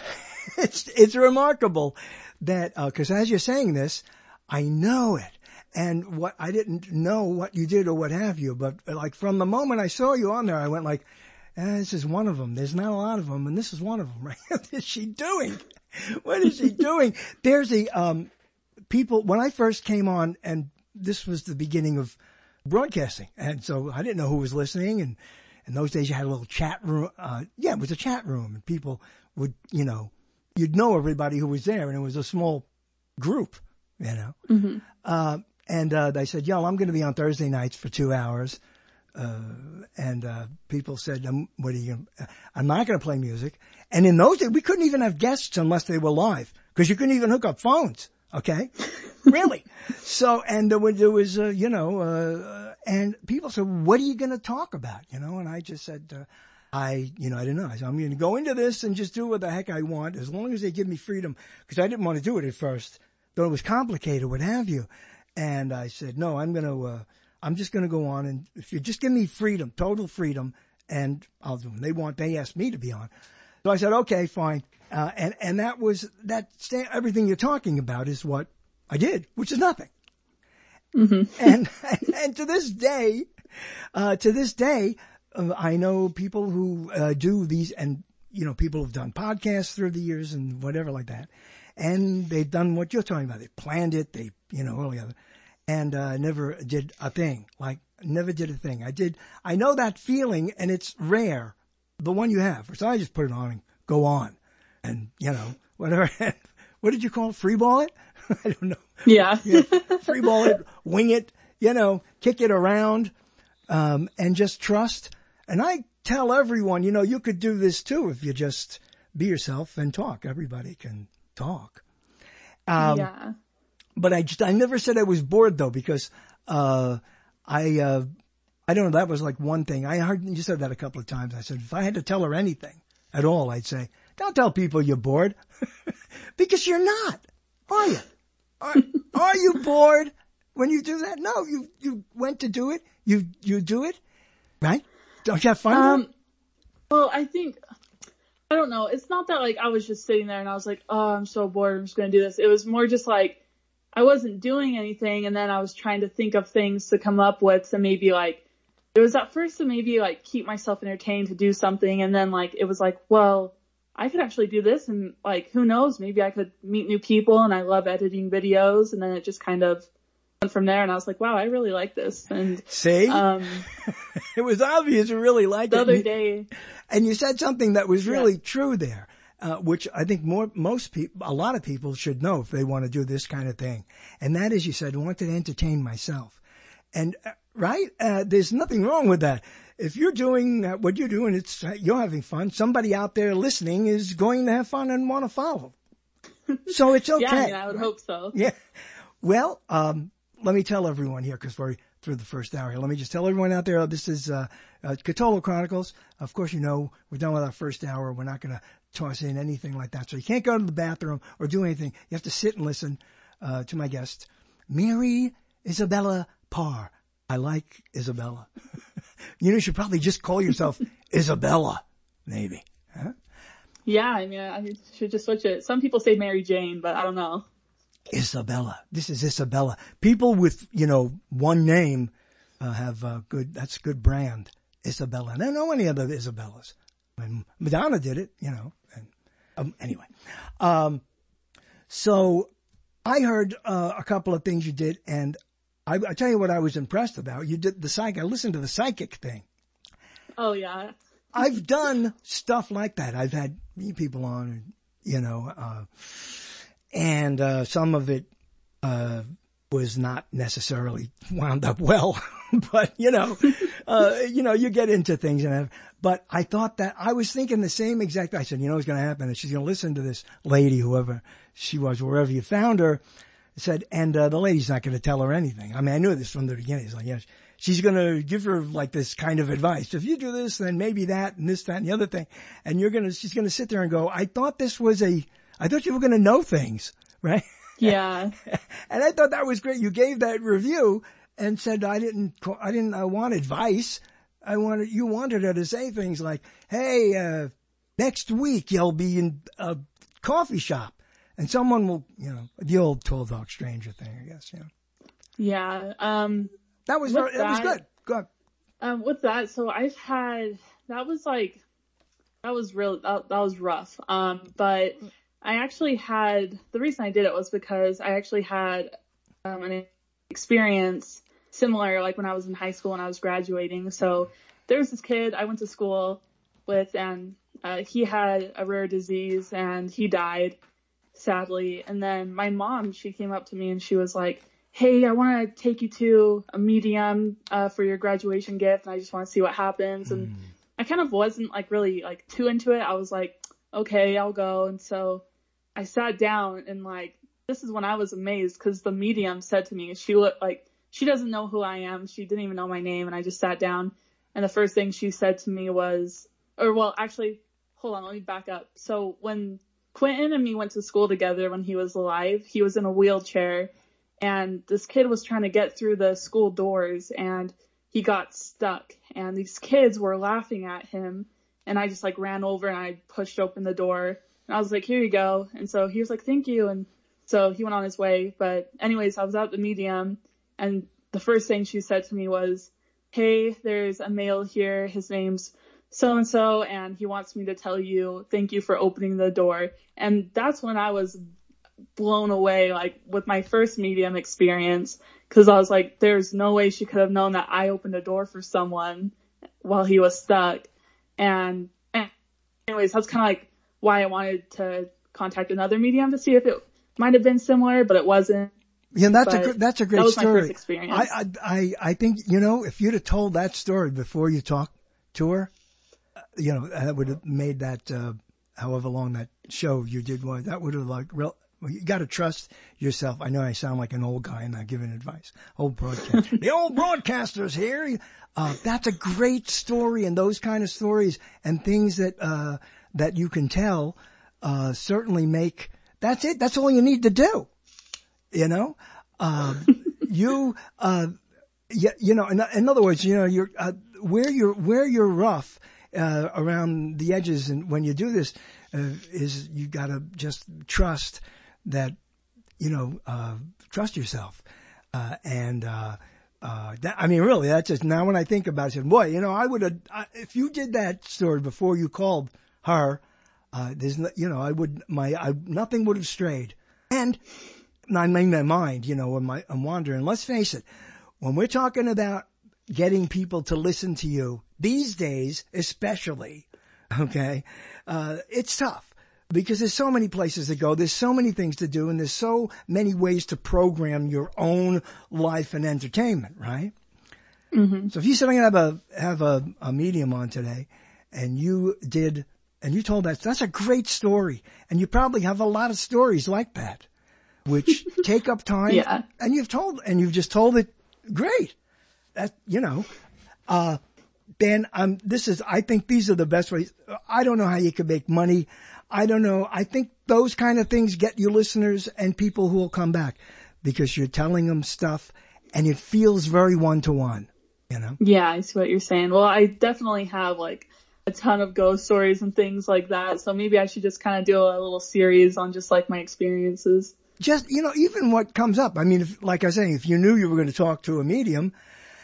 it's, it's remarkable that, uh, cause as you're saying this, I know it. And what, I didn't know what you did or what have you, but like from the moment I saw you on there, I went like, eh, this is one of them. There's not a lot of them. And this is one of them, right? What is she doing? What is she doing? There's a, um, people, when I first came on, and this was the beginning of broadcasting. And so I didn't know who was listening. And in those days you had a little chat room. Uh, yeah, it was a chat room and people would, you know, you'd know everybody who was there and it was a small group, you know. Mm-hmm. Uh, and, uh, they said, yo, I'm going to be on Thursday nights for two hours. Uh, and, uh, people said, um, what are you, uh, I'm not going to play music. And in those days, we couldn't even have guests unless they were live because you couldn't even hook up phones. Okay. Really? So, and there was, there was, uh, you know, uh, and people said, what are you going to talk about? You know, and I just said, uh, I, you know, I didn't know. I said, I'm going to go into this and just do what the heck I want as long as they give me freedom because I didn't want to do it at first, though it was complicated, what have you. And I said, no, I'm going to, uh, I'm just going to go on and if you just give me freedom, total freedom, and I'll do them. They want, they asked me to be on. So I said, okay, fine. Uh, and, and that was, that, everything you're talking about is what I did, which is nothing. Mm-hmm. and, and, and to this day, uh, to this day, uh, I know people who, uh, do these and, you know, people who've done podcasts through the years and whatever like that. And they've done what you're talking about. They planned it. They, you know, all the other. And, uh, never did a thing, like never did a thing. I did, I know that feeling and it's rare, the one you have. So I just put it on and go on and, you know, whatever. What did you call it? Free ball it? I don't know. Yeah. Yeah. Free ball it, wing it, you know, kick it around, um, and just trust. And I tell everyone, you know, you could do this too if you just be yourself and talk. Everybody can talk. Um, yeah. But I just, I never said I was bored though, because, uh, I, uh, I don't know, that was like one thing. I heard you said that a couple of times. I said, if I had to tell her anything at all, I'd say, don't tell people you're bored because you're not, are you? Are, are you bored when you do that? No, you, you went to do it. You, you do it, right? Don't you have fun? Um, well, I think, I don't know. It's not that like I was just sitting there and I was like, oh, I'm so bored. I'm just going to do this. It was more just like, I wasn't doing anything and then I was trying to think of things to come up with to maybe like, it was at first to maybe like keep myself entertained to do something. And then like, it was like, well, I could actually do this and like, who knows, maybe I could meet new people and I love editing videos. And then it just kind of went from there and I was like, wow, I really like this. And see, um, it was obvious you really liked the it. other day. And you said something that was really Yeah. true there. Uh, which I think more, most people, a lot of people should know if they want to do this kind of thing. And that is, you said, I want to entertain myself. And, uh, right? Uh, there's nothing wrong with that. If you're doing uh, what you're doing, it's, uh, you're having fun. Somebody out there listening is going to have fun and want to follow. So it's okay. Yeah, I mean, I would hope so. Yeah. Well, um, let me tell everyone here, cause we're through the first hour here. Let me just tell everyone out there, uh, this is, uh, uh, Catolo Chronicles. Of course, you know, we're done with our first hour. We're not going to toss in anything like that. So you can't go to the bathroom or do anything. You have to sit and listen, uh, to my guest, Mary Isabella Parr. I like Isabella. You know, you should probably just call yourself Isabella, maybe. Huh? Yeah, I mean, I should just switch it. Some people say Mary Jane, but I don't know. Isabella. This is Isabella. People with, you know, one name, uh, have, uh, good, that's good brand. Isabella. And I don't know any other Isabellas. And Madonna did it, you know, and, um, anyway. Um, so I heard, uh, a couple of things you did and I, I tell you what I was impressed about. You did the psych, I listened to the psychic thing. Oh yeah. I've done stuff like that. I've had people on, you know, uh, and, uh, some of it, uh, was not necessarily wound up well, but you know, uh, you know, you get into things and, but I thought that I was thinking the same exact, I said, you know what's going to happen is she's going to listen to this lady, whoever she was, wherever you found her, said, and, uh, the lady's not going to tell her anything. I mean, I knew this from the beginning. It's like, yeah, she's going to give her like this kind of advice. If you do this, then maybe that and this, that, and the other thing. And you're going to, she's going to sit there and go, I thought this was a, I thought you were going to know things, right? Yeah. And I thought that was great. You gave that review and said, I didn't, I didn't, I want advice. I wanted, you wanted her to say things like, hey, uh, next week you'll be in a coffee shop and someone will, you know, the old tall dog stranger thing, I guess, you know. Yeah. Um, that was, very, that, that was good. Good. Um, with that, so I've had, that was like, that was real, that, that was rough. Um, but I actually had, the reason I did it was because I actually had um, an experience similar, like when I was in high school and I was graduating. So there was this kid I went to school with, and uh, he had a rare disease and he died, sadly. And then my mom, she came up to me and she was like, hey, I want to take you to a medium uh, for your graduation gift, and I just want to see what happens. Mm. And I kind of wasn't like really like too into it. I was like, okay, I'll go. And so I sat down, and like, this is when I was amazed because the medium said to me, she looked like, she doesn't know who I am. She didn't even know my name. And I just sat down, and the first thing she said to me was, or well, actually, hold on, let me back up. So when Quentin and me went to school together when he was alive, he was in a wheelchair, and this kid was trying to get through the school doors, and he got stuck, and these kids were laughing at him. And I just like ran over and I pushed open the door. And I was like, here you go. And so he was like, thank you. And so he went on his way. But anyways, I was at the medium, and the first thing she said to me was, hey, there's a male here. His name's so-and-so, and he wants me to tell you, thank you for opening the door. And that's when I was blown away, like with my first medium experience, because I was like, there's no way she could have known that I opened a door for someone while he was stuck. And anyways, that's kind of like why I wanted to contact another medium to see if it might have been similar, but it wasn't. Yeah, that's but a that's a great that was story. My first experience. I, I I think, you know, if you'd have told that story before you talked to her, you know, that would have made that uh, however long that show you did was, that would have like real. Well, you got to trust yourself. I know I sound like an old guy and not giving advice. Old broadcaster, the old broadcasters here. Uh, that's a great story, and those kind of stories and things that uh that you can tell uh certainly make. That's it. That's all you need to do. You know, uh, you uh, you, you know. In, in other words, you know, you're uh, where you're where you're rough uh, around the edges, and when you do this, uh, is you got to just trust that, you know, uh, trust yourself. Uh, and, uh, uh, that, I mean, really, that's just, now when I think about it, I said, boy, you know, I would have, if you did that story before you called her, uh, there's, you know, I would, my, I, nothing would have strayed. And I mean, my mind, you know, when my, I'm wandering, let's face it, when we're talking about getting people to listen to you these days, especially, okay, uh, it's tough. Because there's so many places to go, there's so many things to do, and there's so many ways to program your own life and entertainment, right? Mm-hmm. So if you said I'm going to have a have a, a medium on today, and you did, and you told that, that's a great story, and you probably have a lot of stories like that, which take up time, yeah. and you've told, and you've just told it great. That, you know, uh, Ben, um, this is, I think these are the best ways. I don't know how you could make money. I don't know. I think those kind of things get you listeners and people who will come back because you're telling them stuff and it feels very one-to-one, you know? Yeah, I see what you're saying. Well, I definitely have like a ton of ghost stories and things like that. So maybe I should just kind of do a little series on just like my experiences. Just, you know, even what comes up. I mean, if, like I was saying, if you knew you were going to talk to a medium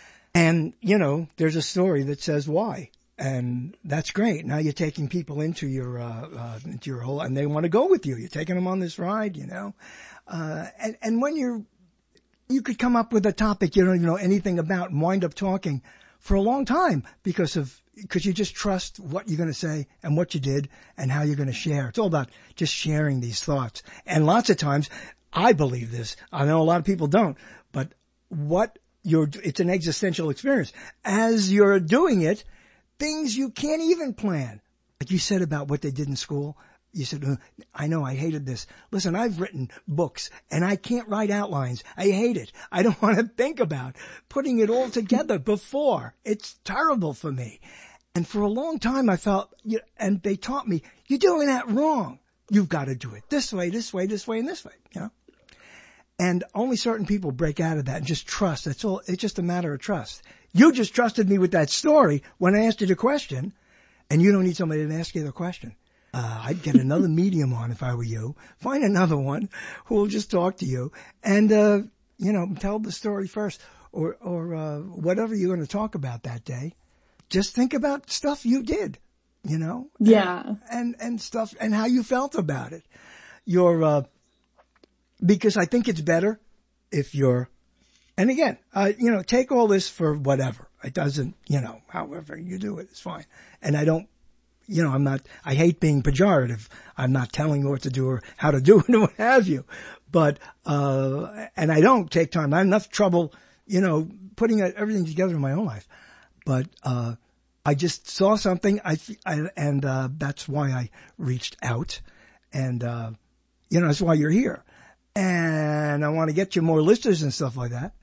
and, you know, there's a story that says why. And that's great. Now you're taking people into your, uh, uh, into your whole, and they want to go with you. You're taking them on this ride, you know. Uh, and, and when you're, you could come up with a topic you don't even know anything about and wind up talking for a long time because of, because you just trust what you're going to say and what you did and how you're going to share. It's all about just sharing these thoughts. And lots of times, I believe this. I know a lot of people don't, but what you're, it's an existential experience. As you're doing it, things you can't even plan. Like you said about what they did in school, You said, uh, I know, I hated this. Listen, I've written books and I can't write outlines. I hate it. I don't want to think about putting it all together before. It's terrible for me. And for a long time I felt, and they taught me, you're doing that wrong. You've got to do it this way, this way, this way, and this way, you know? And only certain people break out of that and just trust. That's all. It's just a matter of trust. You just trusted me with that story when I asked you the question, and you don't need somebody to ask you the question. Uh, I'd get another medium on if I were you. Find another one who will just talk to you and, uh, you know, tell the story first or, or, uh, whatever you're going to talk about that day. Just think about stuff you did, you know? Yeah. And, and, and stuff and how you felt about it. Your, uh, because I think it's better if you're, and again, uh, you know, take all this for whatever. It doesn't, you know, however you do it, it's fine. And I don't, you know, I'm not, I hate being pejorative. I'm not telling you what to do or how to do it or what have you. But, uh, and I don't take time. I have enough trouble, you know, putting everything together in my own life. But, uh, I just saw something I, I and, uh, that's why I reached out. And, uh, you know, that's why you're here. And I want to get you more listeners and stuff like that.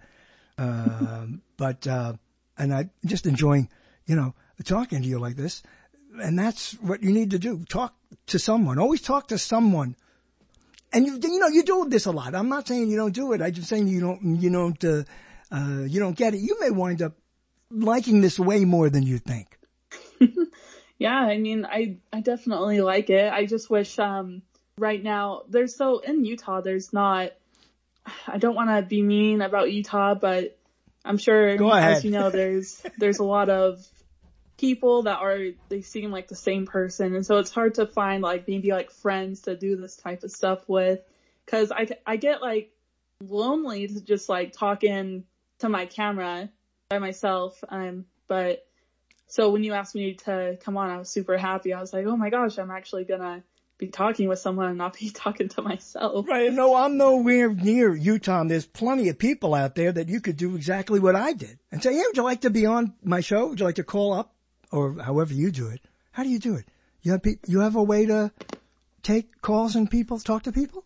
Um, but, uh, and I'm just enjoying, you know, talking to you like this. And that's what you need to do. Talk to someone. Always talk to someone. And you, you know, you do this a lot. I'm not saying you don't do it. I'm just saying you don't, you don't, uh, uh, you don't get it. You may wind up liking this way more than you think. Yeah. I mean, I, I definitely like it. I just wish, um, right now there's so in Utah, there's not, I don't want to be mean about Utah, but I'm sure, Go ahead. as you know, there's, there's a lot of people that are, they seem like the same person. And so it's hard to find like maybe like friends to do this type of stuff with. Cause I, I get like lonely to just like talking to my camera by myself. Um, but so when you asked me to come on, I was super happy. I was like, oh my gosh, I'm actually gonna be talking with someone and not be talking to myself. Right. No, I'm nowhere near Utah. There's plenty of people out there that you could do exactly what I did and say, hey, would you like to be on my show? Would you like to call up? Or however you do it. How do you do it? You have pe- you have a way to take calls and people, talk to people?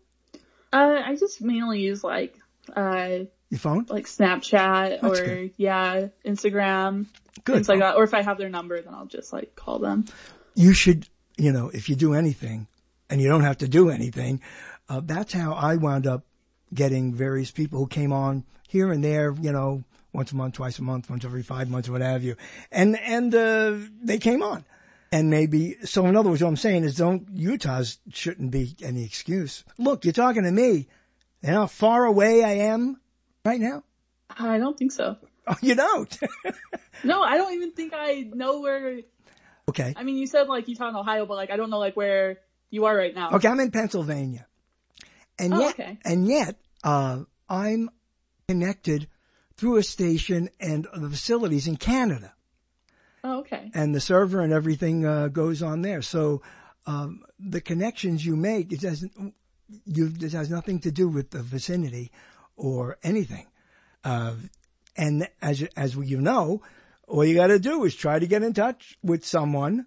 Uh, I just mainly use like, uh, your phone? Like Snapchat. That's or good. yeah, Instagram. Good. Things like that. Or if I have their number, then I'll just like call them. You should, you know, if you do anything and you don't have to do anything, uh, that's how I wound up getting various people who came on here and there, you know, once a month, twice a month, once every five months, what have you. And, and, uh, they came on. And maybe, so in other words, what I'm saying is don't, Utah's shouldn't be any excuse. Look, you're talking to me. You know how far away I am right now? I don't think so. Oh, you don't? No, I don't even think I know where. Okay. I mean, you said like Utah and Ohio, but like I don't know like where you are right now. Okay, I'm in Pennsylvania. And Oh, yet, okay. and yet, uh, I'm connected through a station and the facilities in Canada. Oh, okay. And the server and everything, uh, goes on there. So, um, the connections you make, it doesn't, you, it has nothing to do with the vicinity or anything. Uh, and as, as you know, all you gotta do is try to get in touch with someone,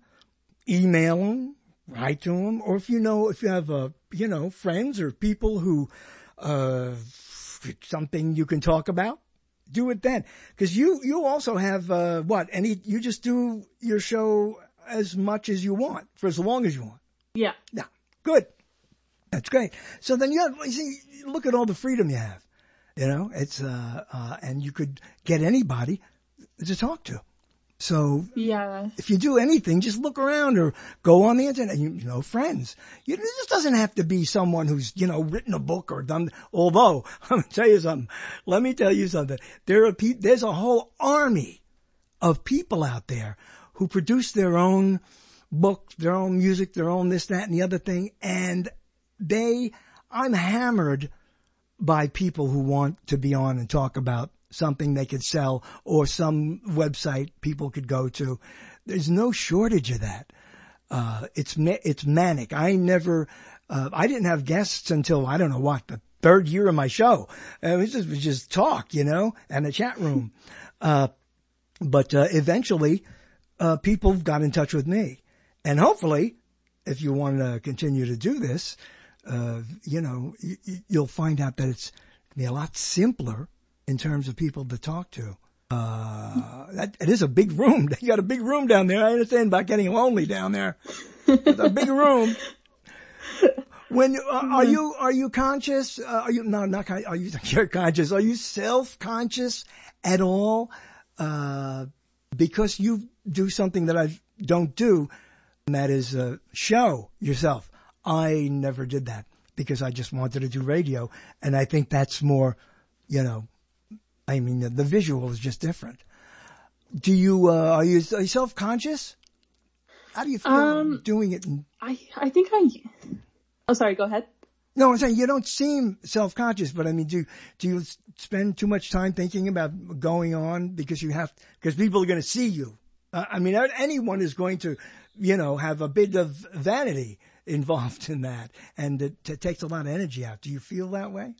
email them, write to them, or if you know, if you have, uh, you know, friends or people who, uh, something you can talk about, do it then. Cause you, you also have, uh, what, any, you just do your show as much as you want for as long as you want. Yeah. Yeah. Good. That's great. So then you have, you see, look at all the freedom you have, you know, it's, uh, uh, and you could get anybody to talk to. So Yeah. if you do anything, just look around or go on the internet. You, you know, friends. You, this doesn't have to be someone who's, you know, written a book or done. Although, I'm going to tell you something. Let me tell you something. There are pe- There's a whole army of people out there who produce their own books, their own music, their own this, that, and the other thing. And they, I'm hammered by people who want to be on and talk about something they could sell or some website people could go to. There's no shortage of that. Uh, it's, it's manic. I never, uh, I didn't have guests until, I don't know what, the third year of my show. It was just, it was just talk, you know, and a chat room. Uh, but, uh, eventually, uh, people got in touch with me and hopefully if you want to continue to do this, uh, you know, y- you'll find out that it's be a lot simpler in terms of people to talk to. Uh, that, it is a big room. You got a big room down there. I understand about getting lonely down there. It's a big room. When, uh, are you, are you conscious? Uh, are you, no, not, are you, you're conscious. Are you self-conscious at all? Uh, because you do something that I don't do, and that is, uh, show yourself. I never did that because I just wanted to do radio. And I think that's more, you know, I mean, the, the visual is just different. Do you, uh, are you, are you self-conscious? How do you feel um, doing it? In- I, I think I, oh, sorry, go ahead. No, I'm saying you don't seem self-conscious, but I mean, do, do you spend too much time thinking about going on because you have, because people are going to see you? Uh, I mean, anyone is going to, you know, have a bit of vanity involved in that, and it, it takes a lot of energy out. Do you feel that way?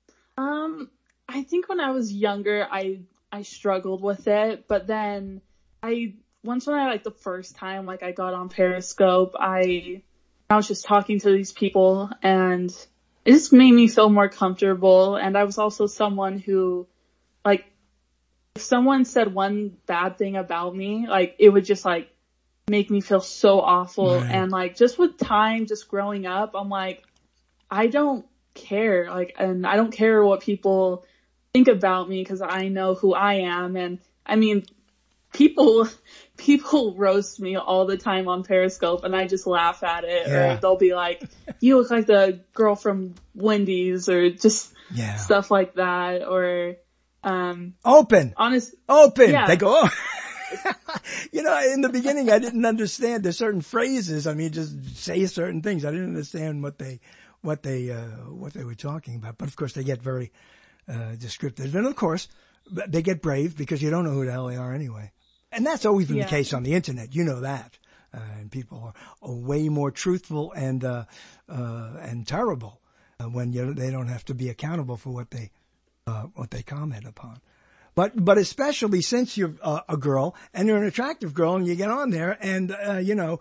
Um, I think when I was younger, I, I struggled with it, but then I, once when I, like the first time, like I got on Periscope, I, I was just talking to these people and it just made me feel more comfortable. And I was also someone who, like, if someone said one bad thing about me, like, it would just like make me feel so awful. Right. And like, just with time, just growing up, I'm like, I don't care. Like, and I don't care what people think about me because I know who I am. And I mean, people, people roast me all the time on Periscope and I just laugh at it. Yeah. Or they'll be like, you look like the girl from Wendy's or just Yeah. stuff like that. Or, um, Open. honest, Open. Yeah. They go, oh. You know, in the beginning, I didn't understand. There's certain phrases. I mean, just say certain things. I didn't understand what they, what they, uh, what they were talking about. But of course, they get very, uh, descriptive. And of course, they get brave because you don't know who the hell they are anyway. And that's always been Yeah. the case on the internet. You know that. Uh, and people are, are way more truthful and, uh, uh, and terrible uh, when you, they don't have to be accountable for what they, uh, what they comment upon. But, but especially since you're uh, a girl and you're an attractive girl and you get on there and, uh, you know,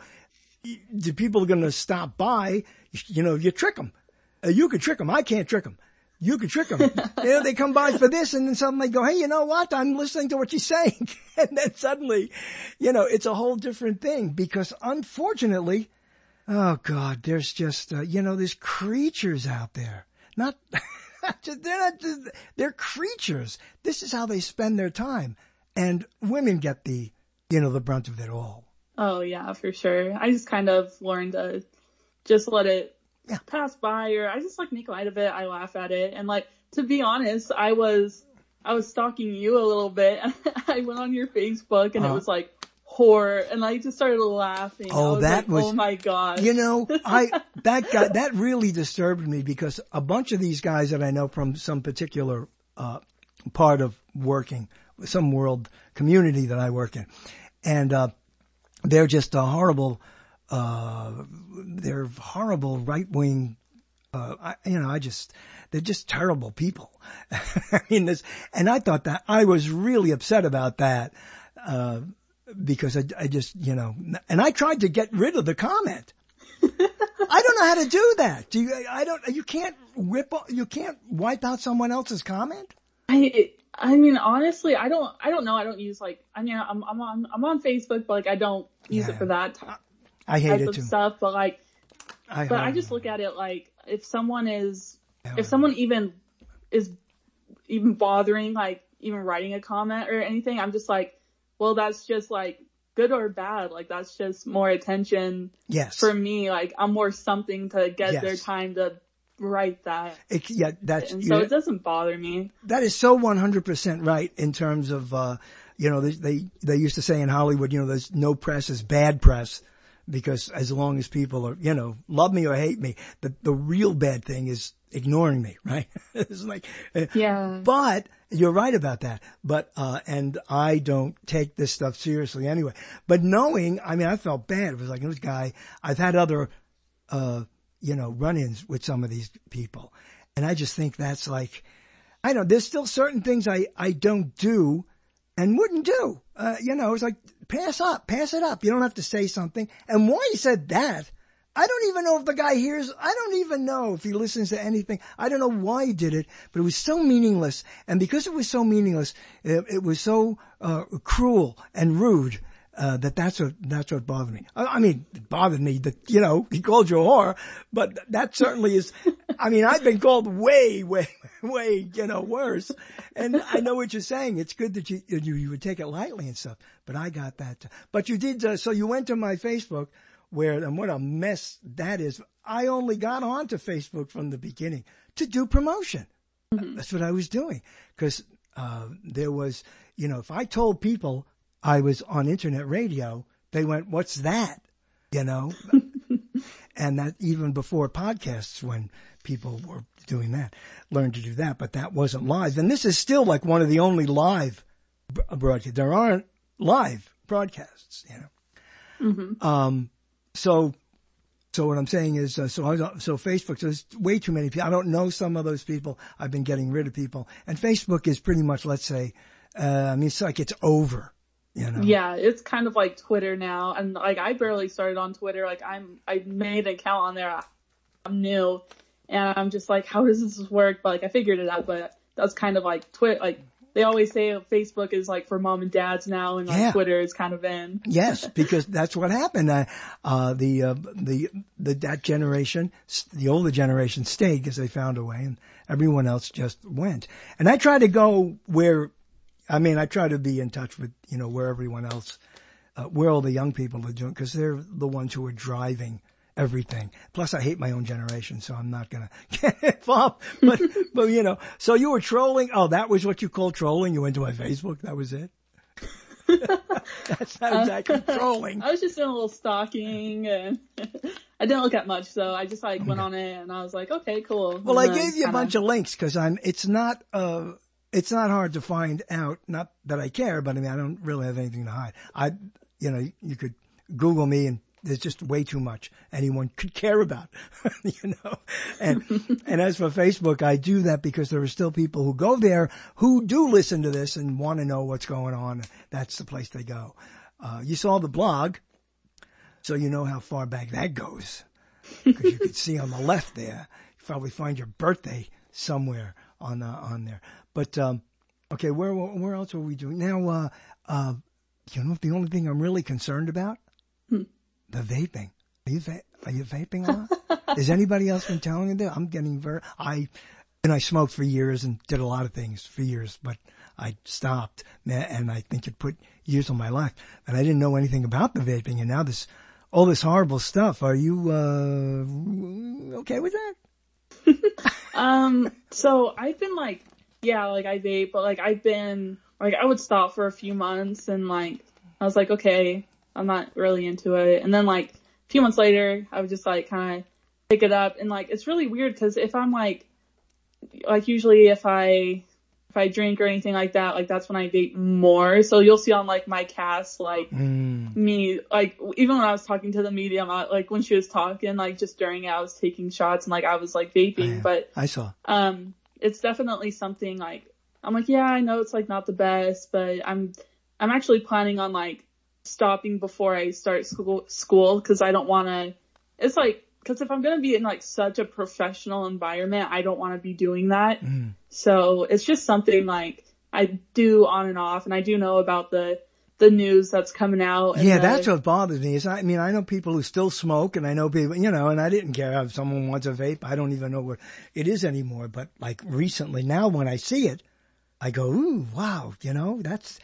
the people are going to stop by, you know, you trick them. Uh, you can trick them. I can't trick them. You can trick them. You know, they come by for this and then suddenly go, hey, you know what? I'm listening to what you're saying. And then suddenly, you know, it's a whole different thing because unfortunately, oh God, there's just, uh, you know, there's creatures out there. Not, they're not just, they're creatures. This is how they spend their time. And women get the, you know, the brunt of it all. Oh yeah, for sure. I just kind of learned to just let it Yeah. pass by, or I just like make light of it. I laugh at it. And like, to be honest, I was, I was stalking you a little bit. I went on your Facebook and Uh-huh. it was like horror and I just started laughing. Oh, I was that like, was- oh my God. You know, I, that guy, that really disturbed me because a bunch of these guys that I know from some particular, uh, part of working, some world community that I work in. And, uh, they're just a horrible, uh, they're horrible right-wing, uh, I, you know, I just, they're just terrible people. I mean, this, and I thought that, I was really upset about that, uh, because I, I just, you know, and I tried to get rid of the comment. I don't know how to do that. Do you, I don't, you can't rip, you can't wipe out someone else's comment? I, I mean, honestly, I don't, I don't know. I don't use like, I mean, I'm, I'm on, I'm on Facebook, but like, I don't use Yeah. it for that t- I hate type it of too. stuff. But like, I, but I just look at it like, if someone is, Yeah. if someone even is even bothering, like even writing a comment or anything, I'm just like, well, that's just like good or bad. Like that's just more attention yes. for me. Like I'm more something to get Yes. their time to write that. It, yeah, that's, And so you- it doesn't bother me. that is so one hundred percent right in terms of, uh, you know, they, they, they used to say in Hollywood, you know, there's no press is bad press because as long as people are, you know, love me or hate me, the, the real bad thing is ignoring me, right? It's like, uh, Yeah. but you're right about that. But, uh, and I don't take this stuff seriously anyway, but knowing, I mean, I felt bad. It was like this guy, I've had other, uh, you know, run-ins with some of these people. And I just think that's like, I don't, there's still certain things I, I don't do and wouldn't do. Uh, you know, it's like, pass up, pass it up. You don't have to say something. And why he said that, I don't even know if the guy hears, I don't even know if he listens to anything. I don't know why he did it, but it was so meaningless. And because it was so meaningless, it, it was so, uh, cruel and rude, uh, that that's what, that's what bothered me. I, I mean, it bothered me that, you know, he called you a whore, but that certainly is, I mean, I've been called way, way, way, you know, worse. And I know what you're saying. It's good that you, you, you would take it lightly and stuff, but I got that. But you did, uh, so you went to my Facebook, where, and what a mess that is. I only got onto Facebook from the beginning to do promotion. Mm-hmm. That's what I was doing. Cause, uh, there was, you know, if I told people I was on internet radio, they went, what's that? You know? And that even before podcasts, when people were doing that, learned to do that, but that wasn't live. And this is still like one of the only live broadcasts. There aren't live broadcasts, you know? Mm-hmm. Um, So, so what I'm saying is, uh, so I was, so Facebook, so there's way too many people. I don't know some of those people. I've been getting rid of people. And Facebook is pretty much, let's say, uh, I mean, it's like it's over, you know? Yeah, it's kind of like Twitter now. And like, I barely started on Twitter. Like I'm, I made an account on there. I'm new. And I'm just like, how does this work? But like, I figured it out, but that's kind of like Twitter, like, they always say Facebook is like for mom and dads now, and like yeah. Twitter is kind of in. Yes, because that's what happened. Uh, uh, the, uh, the, the, that generation, the older generation stayed because they found a way, and everyone else just went. And I try to go where, I mean, I try to be in touch with, you know, where everyone else, uh, where all the young people are doing, because they're the ones who are driving everything. Plus, I hate my own generation, so I'm not going to get involved. But, but, you know, so you were trolling. Oh, that was what you called trolling? You went to my Facebook? That was it? That's not exactly uh, trolling. I was just doing a little stalking, and I didn't look at much, so I just, like, okay. went on it, and I was like, okay, cool. Well, and I gave you kinda... a bunch of links, because I'm, it's not, uh, it's not hard to find out. Not that I care, but I mean, I don't really have anything to hide. I, you know, you could Google me, and there's just way too much anyone could care about, you know. And and as for Facebook, I do that because there are still people who go there who do listen to this and want to know what's going on. That's the place they go. Uh, you saw the blog, so you know how far back that goes. Because you could see on the left there, you probably find your birthday somewhere on uh, on there. But um, okay, where where else are we doing now? Uh, uh, you know, the only thing I'm really concerned about. Hmm. The vaping. Are you, va- are you vaping a lot? Has anybody else been telling you that? I'm getting very, I, and I smoked for years and did a lot of things for years, but I stopped, and I think it put years on my life. And I didn't know anything about the vaping, and now this, all this horrible stuff. Are you, uh, okay with that? um, so I've been like, yeah, like I vape, but like I've been, like I would stop for a few months, and like, I was like, okay, I'm not really into it. And then like a few months later, I would just like kind of pick it up. And like, it's really weird because if I'm like, like usually if I, if I drink or anything like that, like that's when I vape more. So you'll see on like my cast, like mm. me, like even when I was talking to the medium, I, like when she was talking, like just during it, I was taking shots and like I was like vaping, I but I saw, um, it's definitely something like, I'm like, yeah, I know it's like not the best, but I'm, I'm actually planning on like, stopping before I start school, school, cause I don't want to, it's like, cause if I'm going to be in like such a professional environment, I don't want to be doing that. Mm. So it's just something like I do on and off, and I do know about the, the news that's coming out. And yeah, the, that's what bothers me is, I mean, I know people who still smoke, and I know people, you know, and I didn't care if someone wants a vape. I don't even know what it is anymore. But like recently now when I see it, I go, ooh, wow, you know, that's,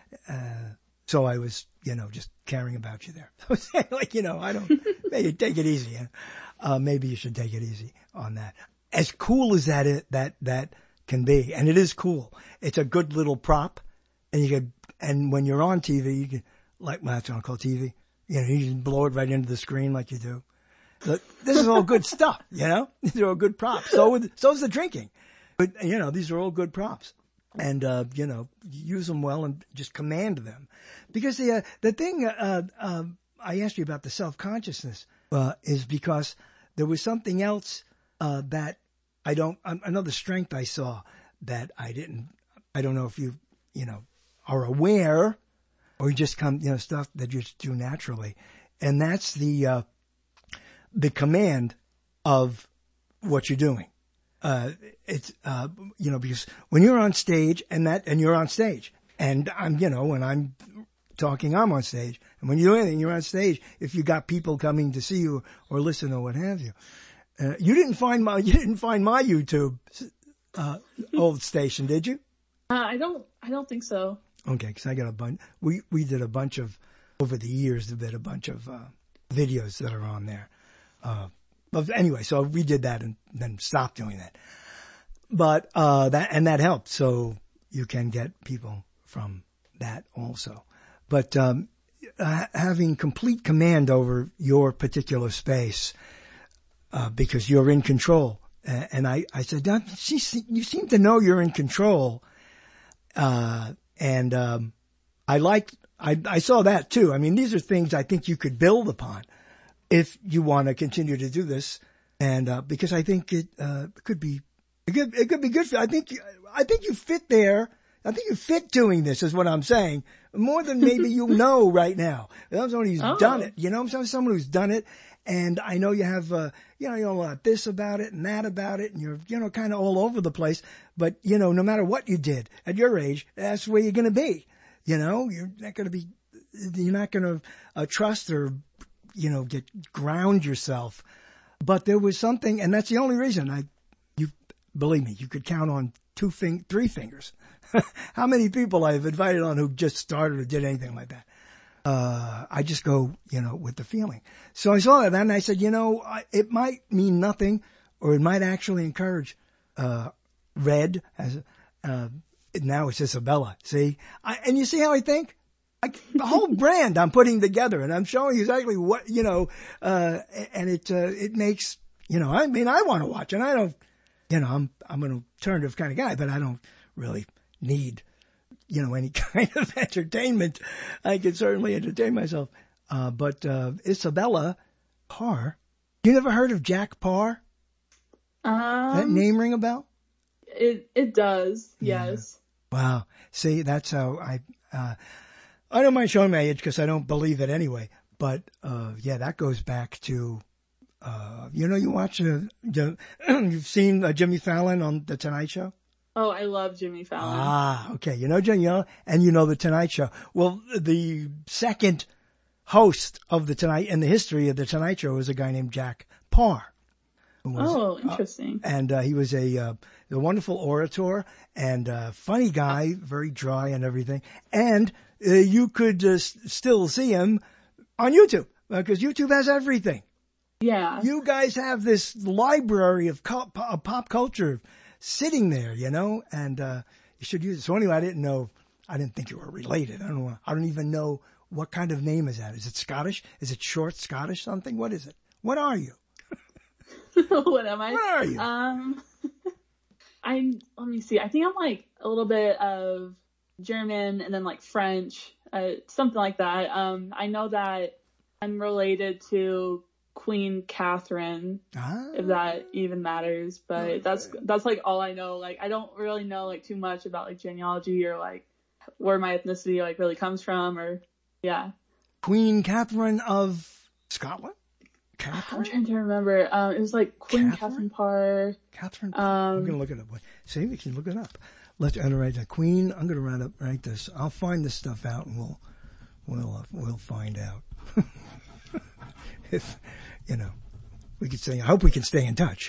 uh, so I was, you know, just caring about you there. Like, you know, I don't, maybe take it easy. Uh, maybe you should take it easy on that. As cool as that, it, that, that can be. And it is cool. It's a good little prop. And you can, and when you're on T V, you can, like, well, that's what I call T V. You know, you can blow it right into the screen like you do. Look, this is all good stuff, you know? These are all good props. So with, so is the drinking. But, you know, these are all good props. And, uh, you know, use them well and just command them. Because the, uh, the thing, uh, uh, I asked you about the self-consciousness, uh, is because there was something else, uh, that I don't, another strength I saw that I didn't, I don't know if you, you know, are aware or you just come, you know, stuff that you just do naturally. And that's the, uh, the command of what you're doing. Uh, it's, uh, you know, because when you're on stage and that, and you're on stage and I'm, you know, when I'm talking, I'm on stage. And when you do anything, you're on stage. If you got people coming to see you or listen or what have you, uh, you didn't find my, you didn't find my YouTube, uh, old station, did you? Uh, I don't, I don't think so. Okay. Cause I got a bunch, we, we did a bunch of, over the years, we did a bunch of, uh, videos that are on there. Uh, But anyway, so we did that and then stopped doing that. But, uh, that, and that helped. So you can get people from that also. But, um, uh, having complete command over your particular space, uh, because you're in control. Uh, and I, I said, you seem to know you're in control. Uh, and, um, I liked, I, I saw that too. I mean, these are things I think you could build upon if you want to continue to do this. And, uh, because I think it, uh, could be, it could, it could be good for, I think, I think you fit there. I think you fit doing this is what I'm saying more than maybe you know right now. I'm someone who's Oh. done it, you know, I'm someone who's done it. And I know you have, uh, you know, you know, uh, this about it and that about it and you're, you know, kind of all over the place. But, you know, no matter what you did at your age, that's where you're going to be. You know, you're not going to be, you're not going to uh, trust or, you know, get ground yourself. But there was something, and that's the only reason I, you believe me, you could count on two fing, three fingers. How many people I've invited on who just started or did anything like that. Uh, I just go, you know, with the feeling. So I saw that and I said, you know, I, it might mean nothing or it might actually encourage, uh, Red as, uh, now it's Isabella. See, I, and you see how I think? I, the whole brand I'm putting together and I'm showing you exactly what, you know, uh, and it, uh, it makes, you know, I mean, I want to watch and I don't, you know, I'm, I'm an alternative kind of guy, but I don't really need, you know, any kind of entertainment. I can certainly entertain myself. Uh, but, uh, Isabella Parr, you never heard of Jack Parr? Um, That name ring a bell? It, it does. Yes. Yeah. Wow. See, that's how I, uh, I don't mind showing my age because I don't believe it anyway. But, uh, yeah, that goes back to, uh, you know, you watch, uh, you've seen uh, Jimmy Fallon on The Tonight Show? Oh, I love Jimmy Fallon. Ah, okay. You know, Jimmy, you know, and you know The Tonight Show. Well, the second host of The Tonight, in the history of The Tonight Show is a guy named Jack Parr. Who was, Oh, interesting. Uh, and, uh, he was a, uh, a wonderful orator and, uh, funny guy, very dry and everything. And, uh, you could, uh, s- still see him on YouTube, because uh, YouTube has everything. Yeah. You guys have this library of co- of pop culture sitting there, you know, and, uh, you should use it. So anyway, I didn't know, I didn't think you were related. I don't know. I don't even know what kind of name is that. Is it Scottish? Is it short Scottish something? What is it? What are you? What am I? What are you? Um, I'm, let me see. I think I'm like a little bit of German and then like French, uh, something like that. Um, I know that I'm related to Queen Catherine, Ah. if that even matters, but that's, that's like all I know. Like, I don't really know like too much about like genealogy or like where my ethnicity like really comes from or, yeah. Queen Catherine of Scotland? I'm Catherine? trying to remember. Um, it was like Queen Catherine? Catherine Parr. Catherine? Um, I'm going to look it up. See, we can look it up. Let's write that. Queen, I'm going to write up, write this. I'll find this stuff out and we'll, we'll, uh, we'll find out. If, you know, we could say, I hope we can stay in touch.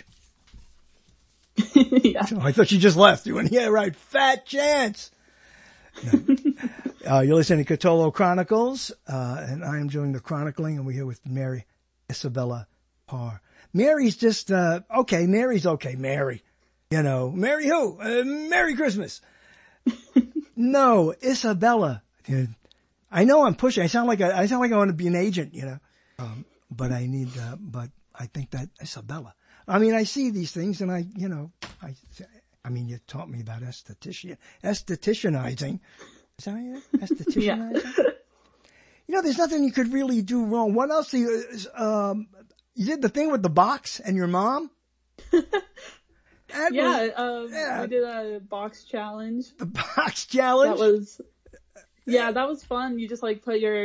Yeah. Oh, I thought you just left. You went, yeah, right. Fat chance. No. uh, you're listening to Catolo Chronicles, uh, and I am doing the chronicling, and we're here with Mary Isabella Parr. Mary's just, uh, okay, Mary's okay, Mary. You know, Mary who? Uh, Merry Christmas. No, Isabella. Dude, I know I'm pushing. I sound like a, I sound like I want to be an agent, you know. Um, but I need, uh, but I think that Isabella. I mean, I see these things and I, you know, I, I mean, you taught me about esthetician, estheticianizing. Is that right? Estheticianizing? Yeah. You know, there's nothing you could really do wrong. What else? Do you, um, you did the thing with the box and your mom? That Yeah, was- um, yeah. we did a box challenge. The box challenge? That was, yeah, that was fun. You just like put your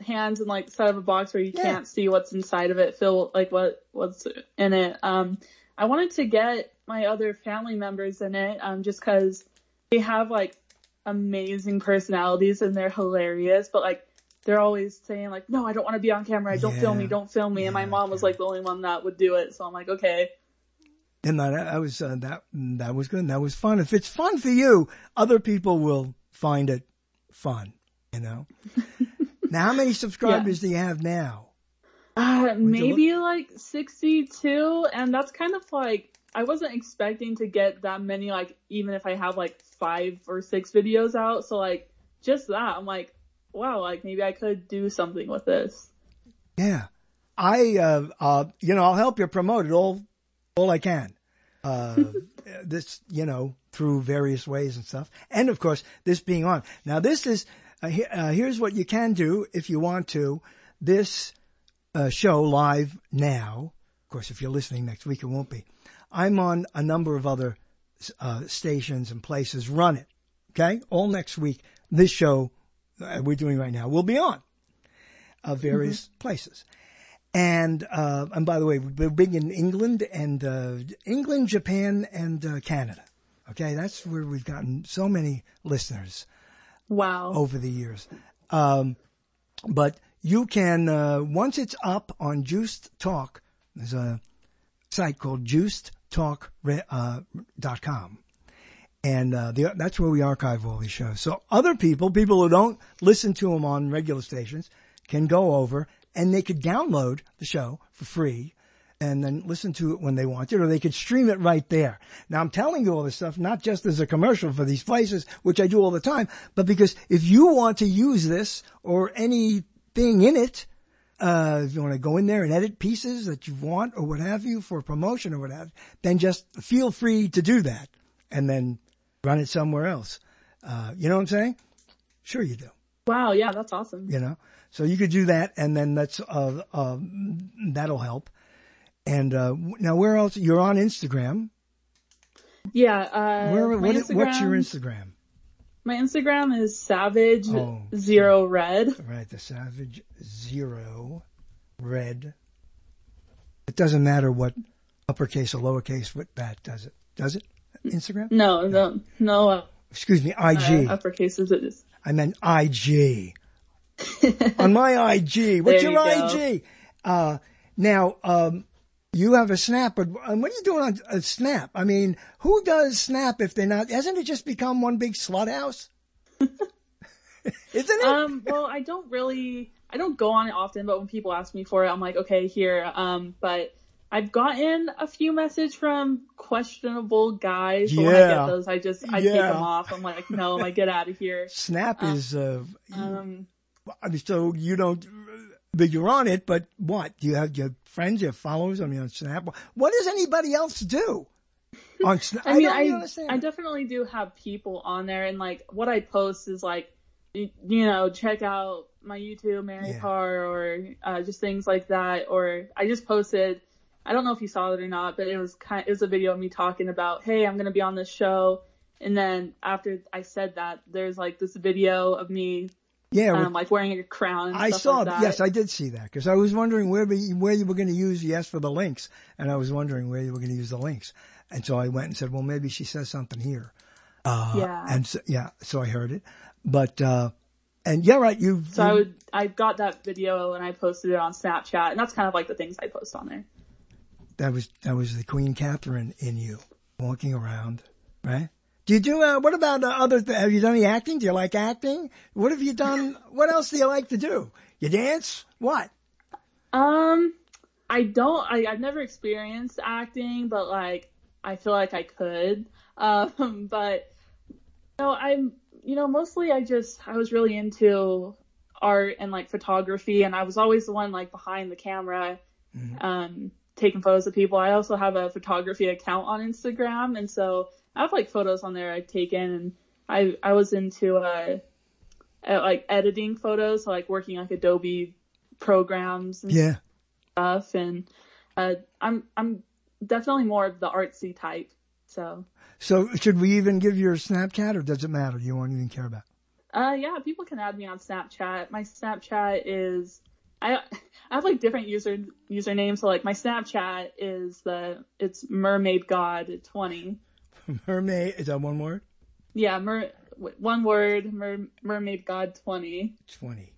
hands in like the side of a box where you Yeah. can't see what's inside of it, feel like what, what's in it. Um, I wanted to get my other family members in it, um, just cause they have like amazing personalities and they're hilarious, but like, they're always saying like, no, I don't want to be on camera. Don't Yeah. film me. Don't film me. Yeah, And my mom was yeah. like the only one that would do it. So I'm like, okay. And that, that was, uh, that, that was good. That was fun. If it's fun for you, other people will find it fun, you know? Now, how many subscribers Yeah. do you have now? Uh, maybe like sixty-two. And that's kind of like, I wasn't expecting to get that many, like, even if I have like five or six videos out. So like, just that, I'm like, wow, like maybe I could do something with this. Yeah. I, uh, uh, you know, I'll help you promote it all, all I can. Uh, this, you know, through various ways and stuff. And of course, this being on. Now this is, uh, he, uh, here's what you can do if you want to. This, uh, show live now. Of course, if you're listening next week, it won't be. I'm on a number of other, uh, stations and places. Run it. Okay. All next week. This show uh, we're doing right now will be on, uh, various mm-hmm. places. And, uh, and by the way, we're big in England and, uh, England, Japan, and, uh, Canada. Okay. That's where we've gotten so many listeners. Wow. Over the years. Um, but you can, uh, once it's up on Juiced Talk, there's a site called juiced talk dot com. And, uh, the, that's where we archive all these shows. So other people, people who don't listen to them on regular stations can go over and they could download the show for free and then listen to it when they want it, or they could stream it right there. Now, I'm telling you all this stuff, not just as a commercial for these places, which I do all the time, but because if you want to use this or anything in it, uh, if you want to go in there and edit pieces that you want or what have you for promotion or what have you, then just feel free to do that and then run it somewhere else. Uh, you know what I'm saying? Sure you do. Wow. Yeah, that's awesome. You know? So you could do that, and then that's uh, uh, that'll help. And uh, now, where else? You're on Instagram. Yeah. Uh, where, what, Instagram, what's your Instagram? My Instagram is Savage oh, Zero Red. Right, the Savage Zero Red. It doesn't matter what uppercase or lowercase with that, does it? Does it? Instagram? No, no, no. Uh, Excuse me, I G. Uh, uppercases it is. I meant I G. On my I G. What's There your you I G? Uh, now, um, you have a Snap, but um, what are you doing on a Snap? I mean, who does Snap if they're not, hasn't it just become one big slut house? Isn't it? Um, well, I don't really, I don't go on it often, but when people ask me for it, I'm like, okay, here. Um, but I've gotten a few messages from questionable guys. So yeah. when I get those, I just, I yeah. take them off. I'm like, no, like, get out of here. Snap um, is, uh, um, I mean, so you don't, but you're on it, but what? Do you have your friends, your followers? I mean, on Snap? What does anybody else do? On Snap? I mean, I, don't I, understand. I definitely do have people on there, and like, what I post is like, you, you know, check out my YouTube, Mary Yeah. Parr, or, uh, just things like that. Or I just posted, I don't know if you saw it or not, but it was kind, it was a video of me talking about, hey, I'm going to be on this show. And then after I said that, there's like this video of me, yeah, um, well, like wearing a crown and I stuff saw like that. that. Yes, I did see that because I was wondering where we, where you were going to use yes for the links, and I was wondering where you were going to use the links, and so I went and said, well, maybe she says something here. Uh, yeah. And so, yeah, so I heard it, but uh, and yeah, right, you. So you, I would, I got that video and I posted it on Snapchat, and that's kind of like the things I post on there. That was that was the Queen Catherine in you, walking around, right? Do you do, uh, what about uh, other, th- have you done any acting? Do you like acting? What have you done? What else do you like to do? You dance? What? Um, I don't, I, I've never experienced acting, but like, I feel like I could. Um, but, you know, I'm, you know, mostly I just, I was really into art and like photography, and I was always the one like behind the camera, mm-hmm. um, taking photos of people. I also have a photography account on Instagram, and so I have like photos on there I've taken, and I, I was into, uh, uh, like editing photos, so like working like Adobe programs and yeah. stuff. And, uh, I'm, I'm definitely more of the artsy type. So, so should we even give your Snapchat, or does it matter? Do you won't even care about? Uh, yeah, people can add me on Snapchat. My Snapchat is, I, I have like different user, usernames. So like my Snapchat is the, it's Mermaid God twenty. Mermaid, is that one word? Yeah, mer, one word, mer, Mermaid God twenty. twenty.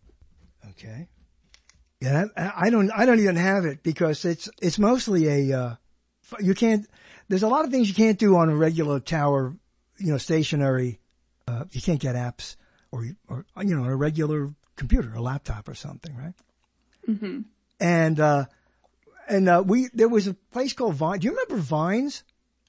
Okay. Yeah, I don't, I don't even have it because it's, it's mostly a, uh, you can't, there's a lot of things you can't do on a regular tower, you know, stationary. Uh, you can't get apps or, or, you know, on a regular computer, a laptop or something, right? Mm-hmm. And, uh, and, uh, we, there was a place called Vine. Do you remember Vines?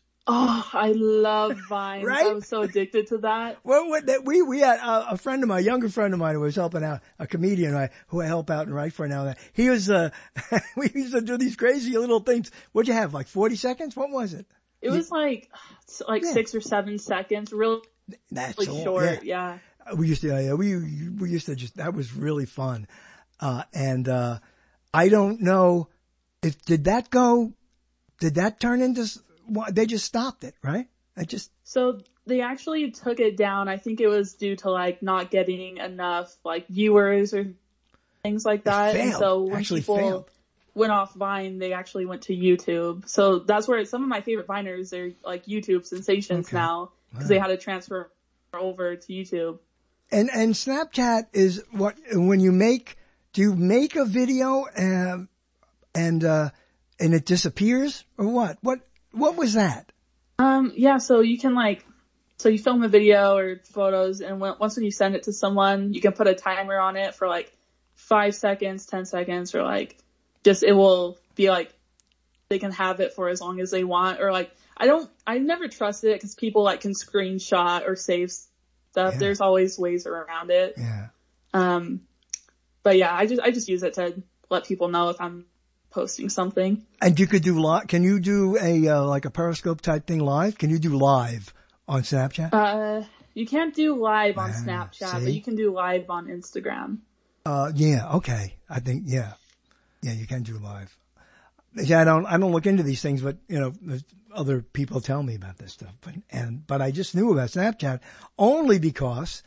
Oh, I love Vines. Right? I was so addicted to that. Well, what, that, we, we had a, a friend of mine, a younger friend of mine who was helping out, a comedian I, who I help out and write for now and then. He was, uh, we used to do these crazy little things. What'd you have, like forty seconds? What was it? It was like, like Yeah. six or seven seconds, real That's like all, short, yeah. yeah. We used to, yeah, we, we used to just, that was really fun. Uh, and, uh, I don't know if, did that go, did that turn into, they just stopped it, right? I just. So they actually took it down. I think it was due to like not getting enough like viewers or things like that. Failed. And so when Actually people failed. went off Vine, they actually went to YouTube. So that's where some of my favorite Viners are like YouTube sensations Okay. now because Wow. they had to transfer over to YouTube. And, and Snapchat is what, when you make, do you make a video and, and, uh, and it disappears or what? What, what was that? Um, yeah, so you can like, so you film a video or photos and when, once when you send it to someone, you can put a timer on it for like five seconds, ten seconds, or like just, it will be like, they can have it for as long as they want, or like, I don't, I never trusted it because people like can screenshot or save stuff. Yeah. There's always ways around it. Yeah. Um, but yeah, I just, I just use it to let people know if I'm posting something. And you could do live, can you do a, uh, like a Periscope type thing live? Can you do live on Snapchat? Uh, you can't do live on Ah, Snapchat, see? but you can do live on Instagram. Uh, yeah, okay. I think, yeah. Yeah, you can do live. Yeah, I don't, I don't look into these things, but, you know, there's other people tell me about this stuff. But, and, but I just knew about Snapchat only because,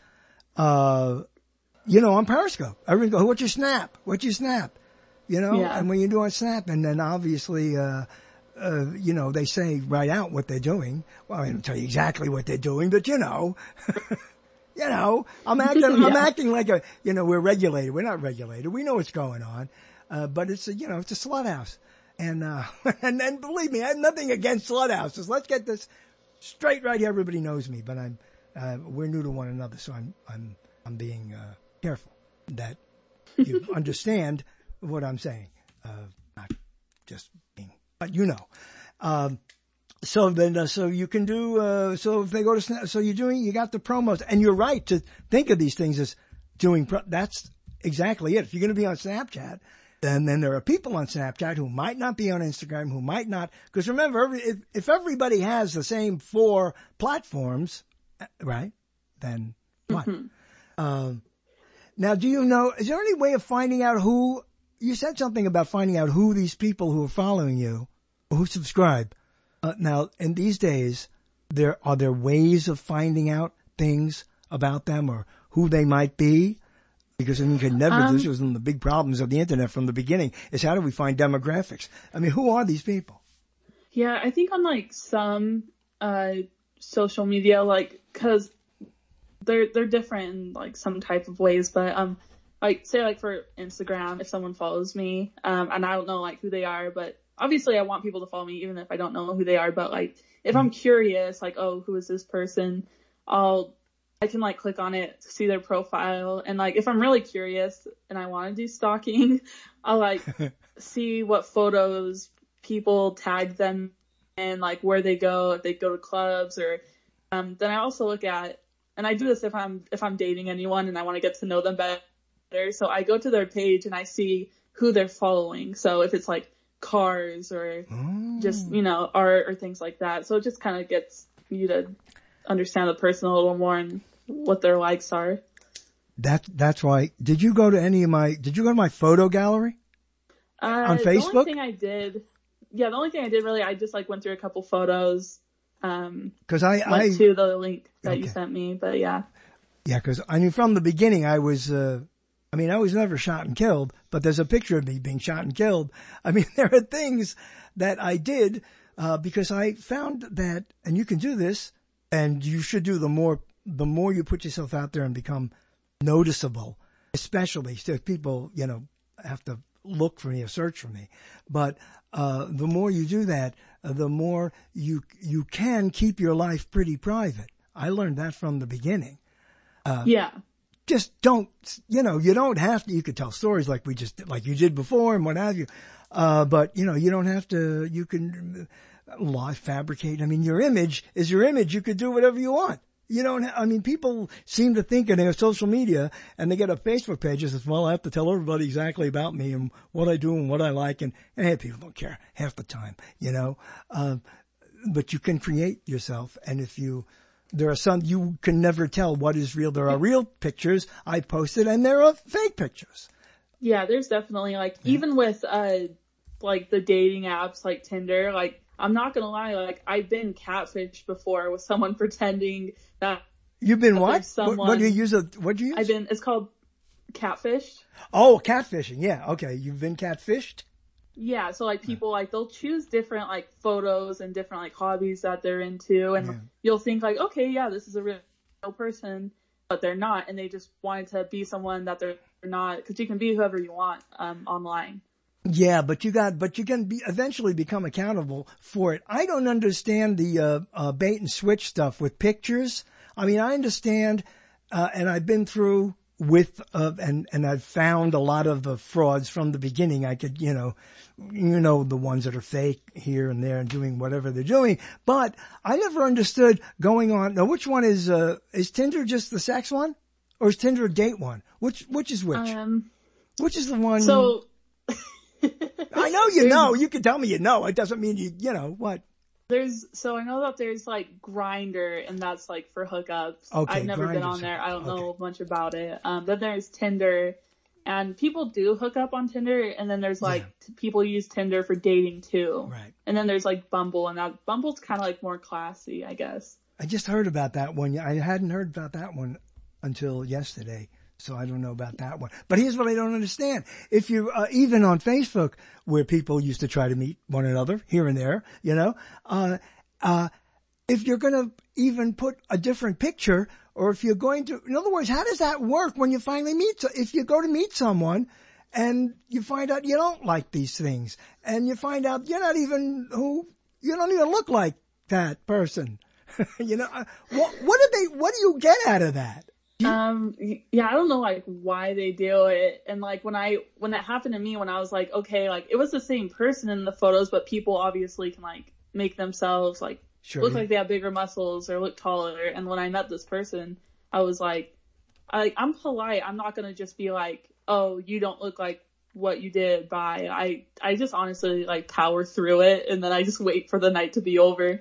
uh, you know, on Periscope. Everyone go, what's your snap? What's your snap? You know, Yeah. and when you do a snap, and then obviously, uh, uh, you know, they say right out what they're doing. Well, I don't tell you exactly what they're doing, but you know, you know, I'm acting, I'm Yeah. acting like a, you know, we're regulated. We're not regulated. We know what's going on. Uh, but it's a, you know, it's a slut house. And, uh, and then believe me, I have nothing against slut houses. Let's get this straight right here. Everybody knows me, but I'm, uh, we're new to one another. So I'm, I'm, I'm being, uh, careful that you understand what I'm saying. Uh, not just being, but you know. Um, so then, uh, so you can do, uh, so if they go to, Snap, so you're doing, you got the promos, and you're right to think of these things as doing, pro- that's exactly it. If you're going to be on Snapchat, then, then there are people on Snapchat who might not be on Instagram, who might not, because remember, every, if, if everybody has the same four platforms, right, then what? Mm-hmm. Um, now, do you know, is there any way of finding out who, you said something about finding out who these people who are following you, who subscribe. Uh, now, in these days, there, are there ways of finding out things about them or who they might be? Because I mean, you could never, Um, this was one of the big problems of the internet from the beginning, is how do we find demographics? I mean, who are these people? Yeah, I think on like some, uh, social media, like, cause they're, they're different in like some type of ways, but, um, like, say like for Instagram, if someone follows me, um, and I don't know like who they are, but obviously I want people to follow me even if I don't know who they are, but like, if I'm curious, like, oh, who is this person? I'll, I can like click on it to see their profile. And like, if I'm really curious and I want to do stalking, I'll like see what photos people tag them and like where they go, if they go to clubs or, um, then I also look at, and I do this if I'm, if I'm dating anyone and I want to get to know them better. So I go to their page and I see who they're following. So if it's like cars or Oh. just, you know, art or things like that. So it just kind of gets you to understand the person a little more and what their likes are. That, that's why, did you go to any of my, did you go to my photo gallery? Uh, On The Facebook? only thing I did, yeah, the only thing I did really, I just like went through a couple photos, um, Cause I, went I, to the link that you Okay. sent me, but yeah. Yeah, because, I mean, from the beginning, I was, uh, I mean, I was never shot and killed, but there's a picture of me being shot and killed. I mean, there are things that I did, uh, because I found that, and you can do this, and you should do the more, the more you put yourself out there and become noticeable, especially if people, you know, have to look for me or search for me. But, uh, the more you do that, uh, the more you, you can keep your life pretty private. I learned that from the beginning. Uh, yeah. Just don't, you know, you don't have to, you could tell stories like we just did, like you did before and what have you. Uh, but, you know, you don't have to, you can lie, fabricate. I mean, your image is your image. You could do whatever you want. You don't, ha- I mean, people seem to think in their social media and they get a Facebook page that says, well, I have to tell everybody exactly about me and what I do and what I like. And, and hey, people don't care half the time, you know, uh, but you can create yourself. And if you, there are some, you can never tell what is real. There are real pictures I posted and there are fake pictures. Yeah, there's definitely like, yeah. even with, uh, like the dating apps like Tinder, like, I'm not gonna lie, like, I've been catfished before with someone pretending that. You've been that what? Someone, what? What do you use? A, what do you use? I've been, it's called catfish. Oh, catfishing. Yeah. Okay. You've been catfished? Yeah, so like people like they'll choose different like photos and different like hobbies that they're into, and yeah. you'll think like, okay, yeah, this is a real person, but they're not, and they just wanted to be someone that they're not, because you can be whoever you want um online. Yeah, but you got, but you can be eventually become accountable for it. I don't understand the uh, uh bait and switch stuff with pictures. I mean, I understand, uh, and I've been through. With, uh, and, and I've found a lot of the frauds from the beginning. I could, you know, you know, the ones that are fake here and there and doing whatever they're doing. But I never understood going on. Now, which one is, uh, is Tinder just the sex one? Or is Tinder a date one? Which, which is which? Um, which is the one? So. I know you know. You can tell me you know. It doesn't mean you, you know, what? There's, so I know that there's like Grindr, and that's like for hookups. Okay, I've never Grindr's been on there. I don't okay. know much about it. Um, then there's Tinder, and people do hook up on Tinder, and then there's like, yeah. t- people use Tinder for dating too. Right. And then there's like Bumble, and that Bumble's kind of like more classy, I guess. I just heard about that one. I hadn't heard about that one until yesterday. So I don't know about that one. But here's what I don't understand. If you, uh, even on Facebook, where people used to try to meet one another here and there, you know, uh, uh, if you're going to even put a different picture, or if you're going to, in other words, how does that work when you finally meet, so if you go to meet someone and you find out you don't like these things, and you find out you're not even who, you don't even look like that person, you know, uh, what, what did they, what do you get out of that? Um, yeah, I don't know, like, why they do it. And, like, when I, when that happened to me, when I was like, okay, like, it was the same person in the photos, but people obviously can, like, make themselves, like, sure, look yeah. like they have bigger muscles or look taller. And when I met this person, I was like, I, I'm polite. I'm not gonna just be like, oh, you don't look like what you did. Bye. I, I just honestly, like, power through it, and then I just wait for the night to be over.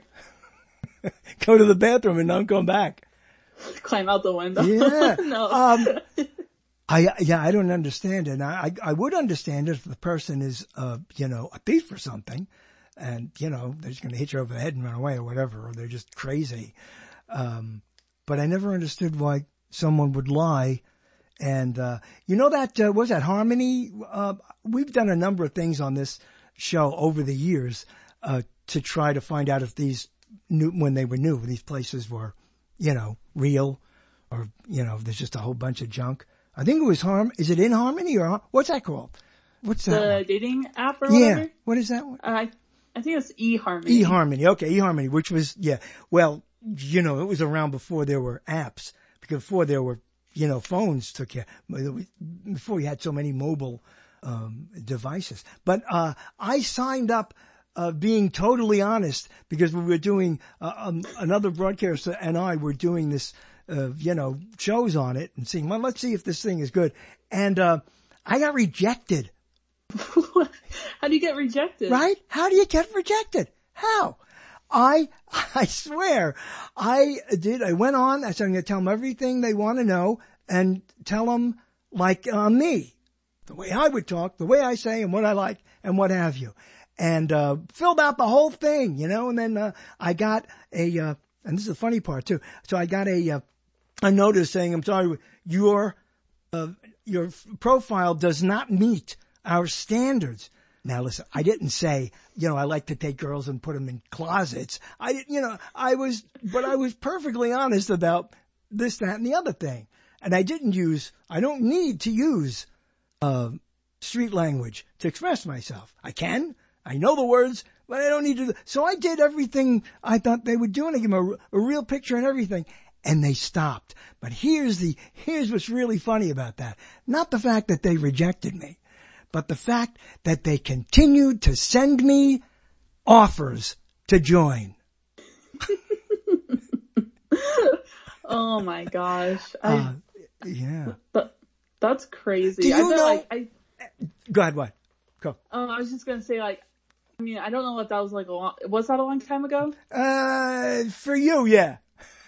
Go to the bathroom and don't come back. Climb out the window. Yeah. no. Um, I, yeah, I don't understand it. I, I, I would understand it if the person is, uh, you know, a thief or something, and, you know, they're just going to hit you over the head and run away or whatever, or they're just crazy. Um, but I never understood why someone would lie. And, uh, you know that, uh, what was that Harmony? Uh, we've done a number of things on this show over the years, uh, to try to find out if these new, when they were new, these places were, you know, real, or, you know, there's just a whole bunch of junk. I think it was Harm. Is it in Harmony, or what's that called? What's that? The one? dating app or yeah. whatever? What is that one? Uh, I, I think it's eHarmony. eHarmony. Okay. eHarmony, which was, yeah. Well, you know, it was around before there were apps, because before there were, you know, phones took care, before you had so many mobile, um, devices. But, uh, I signed up, Uh, being totally honest, because we were doing, uh, um, another broadcaster and I were doing this, uh, you know, shows on it and seeing, well, let's see if this thing is good. And, uh, I got rejected. How do you get rejected? Right? How do you get rejected? How? I, I swear, I did, I went on, I said, I'm going to tell them everything they want to know and tell them like, uh, me, the way I would talk, the way I say and what I like and what have you. And, uh, filled out the whole thing, you know, and then, uh, I got a, uh, and this is the funny part too. So I got a, uh, a notice saying, I'm sorry, your, uh, your profile does not meet our standards. Now listen, I didn't say, you know, I like to take girls and put them in closets. I didn't, you know, I was, but I was perfectly honest about this, that, and the other thing. And I didn't use, I don't need to use, uh, street language to express myself. I can, I know the words, but I don't need to. So I did everything I thought they would do, and I gave them a, a real picture and everything. And they stopped. But here's the, here's what's really funny about that. Not the fact that they rejected me, but the fact that they continued to send me offers to join. Oh my gosh. I, uh, yeah. But that's crazy. Do you I feel know? like I, Go ahead, what? Go. Oh, I was just going to say, like, I mean, I don't know what that was like a long, was that a long time ago? Uh, for you, yeah.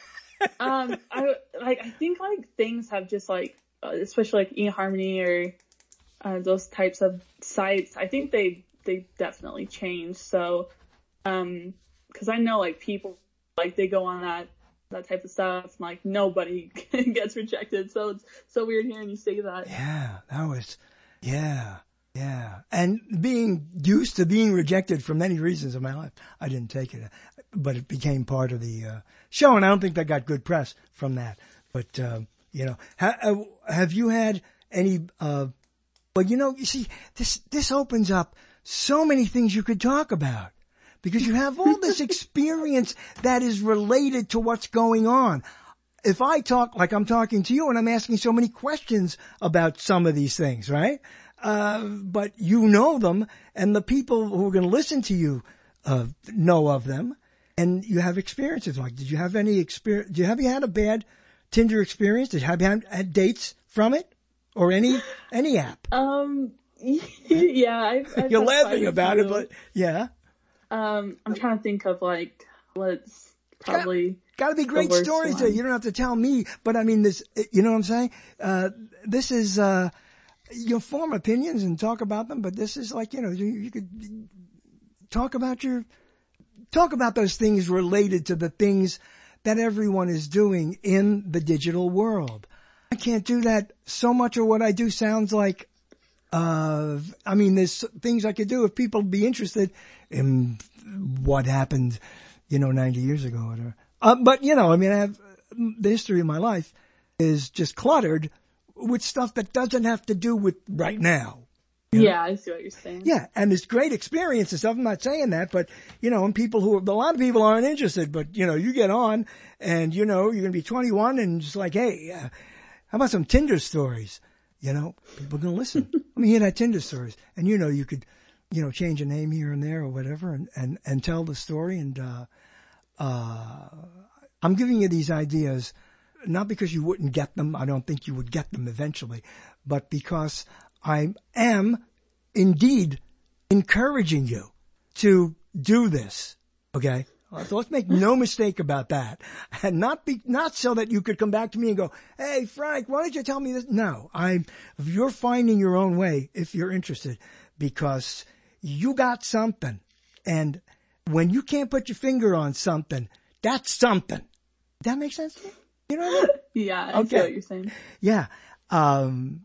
um, I, like, I think, like, things have just, like, uh, especially, like, eHarmony or, uh, those types of sites, I think they, they definitely changed. So, um, cause I know, like, people, like, they go on that, that type of stuff, and, like, nobody gets rejected. So it's so weird hearing you say that. Yeah, that was, yeah. Yeah. And being used to being rejected for many reasons in my life, I didn't take it, but it became part of the uh, show. And I don't think I got good press from that. But, uh, you know, ha- have you had any, uh, well, you know, you see, this, this opens up so many things you could talk about because you have all this experience that is related to what's going on. If I talk like I'm talking to you and I'm asking so many questions about some of these things, right? Uh, but you know them, and the people who are going to listen to you uh, know of them, and you have experiences. Like, did you have any experience? Did you have you had a bad Tinder experience? Did you have you had, had dates from it, or any any app? Um, yeah, I've, I've you're laughing about it, but yeah. Um, I'm trying to think of like what's probably got, got to be great stories. There. You don't have to tell me, but I mean this. You know what I'm saying? Uh, this is. Uh, You'll form opinions and talk about them, but this is like, you know, you, you could talk about your, talk about those things related to the things that everyone is doing in the digital world. I can't do that. So much of what I do sounds like, uh, I mean, there's things I could do if people be interested in what happened, you know, ninety years ago. Or whatever. Uh, but, you know, I mean, I have, the history of my life is just cluttered with stuff that doesn't have to do with right now. You know? Yeah, I see what you're saying. Yeah, and there's great experience and stuff. I'm not saying that, but, you know, and people who, a lot of people aren't interested, but, you know, you get on and, you know, you're going to be twenty-one and just like, hey, uh, how about some Tinder stories? You know, people are going to listen. Let me hear that Tinder stories. And, you know, you could, you know, change a name here and there or whatever and, and, and tell the story. And, uh, uh, I'm giving you these ideas not because you wouldn't get them. I don't think you would get them eventually, but because I am indeed encouraging you to do this. Okay. So let's make no mistake about that, and not be, not so that you could come back to me and go, hey, Frank, why don't you tell me this? No, I'm, you're finding your own way if you're interested, because you got something. And when you can't put your finger on something, that's something. Does that make sense to you? You know what I mean? Yeah, I okay. see what you're saying. Yeah. Um,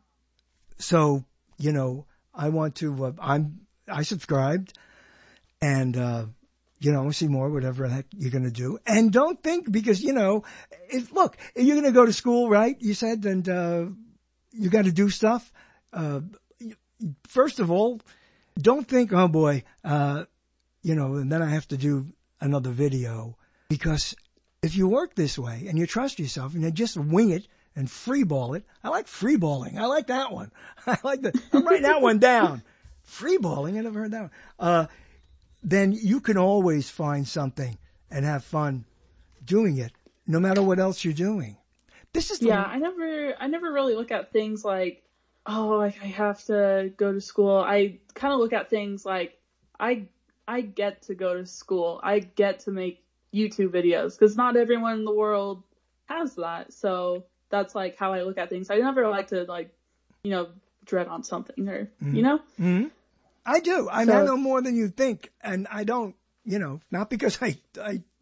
so, you know, I want to, uh, I'm, I subscribed and, uh, you know, see more, whatever the heck you're going to do. And don't think because, you know, if, look, if you're going to go to school, right? You said, and, uh, you got to do stuff. Uh, first of all, don't think, oh boy, uh, you know, and then I have to do another video, because if you work this way and you trust yourself and you just wing it and freeball it, I like freeballing. I like that one. I like that. I'm writing that one down. Freeballing. I never heard that one. Uh, then you can always find something and have fun doing it, no matter what else you're doing. This is the yeah. I never, I never really look at things like, oh, like I have to go to school. I kind of look at things like I, I get to go to school. I get to make YouTube videos, because not everyone in the world has that. So that's like how I look at things. I never like to like, you know, dread on something or, mm-hmm. you know? Mm-hmm. I do. I, so, mean, I know more than you think. And I don't, you know, not because I, I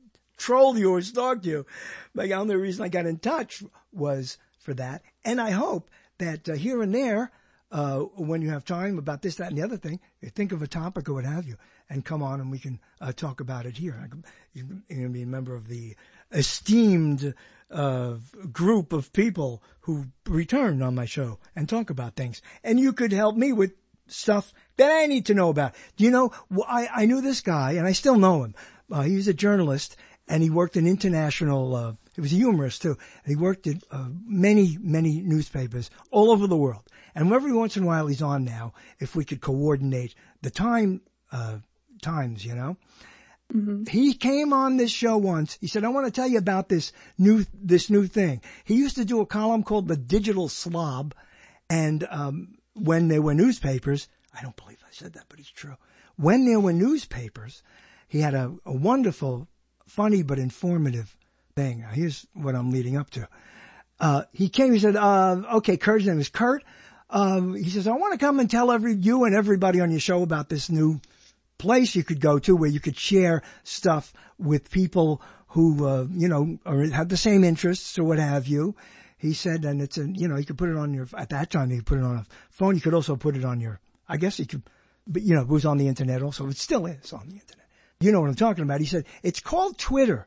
troll you or stalk you. But the only reason I got in touch was for that. And I hope that uh, here and there, uh, when you have time about this, that, and the other thing, you think of a topic or what have you, and come on and we can uh, talk about it here. You're going to be a member of the esteemed uh, group of people who return on my show and talk about things. And you could help me with stuff that I need to know about. Do you know, I, I knew this guy, and I still know him. Uh, he was a journalist, and he worked in international, uh, he was a humorist too, and he worked at uh, many, many newspapers all over the world. And every once in a while he's on now, if we could coordinate the time, uh, times, you know. Mm-hmm. He came on this show once. He said, I want to tell you about this new, this new thing. He used to do a column called The Digital Slob, and, um, when there were newspapers, I don't believe I said that, but it's true. When there were newspapers, he had a, a wonderful, funny, but informative thing. Now, here's what I'm leading up to. Uh, he came, he said, uh, okay, Kurt's name is Kurt. Um, he says, I want to come and tell every, you and everybody on your show about this new place you could go to where you could share stuff with people who, uh, you know, or have the same interests or what have you. He said, and it's a, you know, you could put it on your, at that time you could put it on a phone. You could also put it on your, I guess you could, but you know, it was on the internet also. It still is on the internet. You know what I'm talking about. He said, it's called Twitter.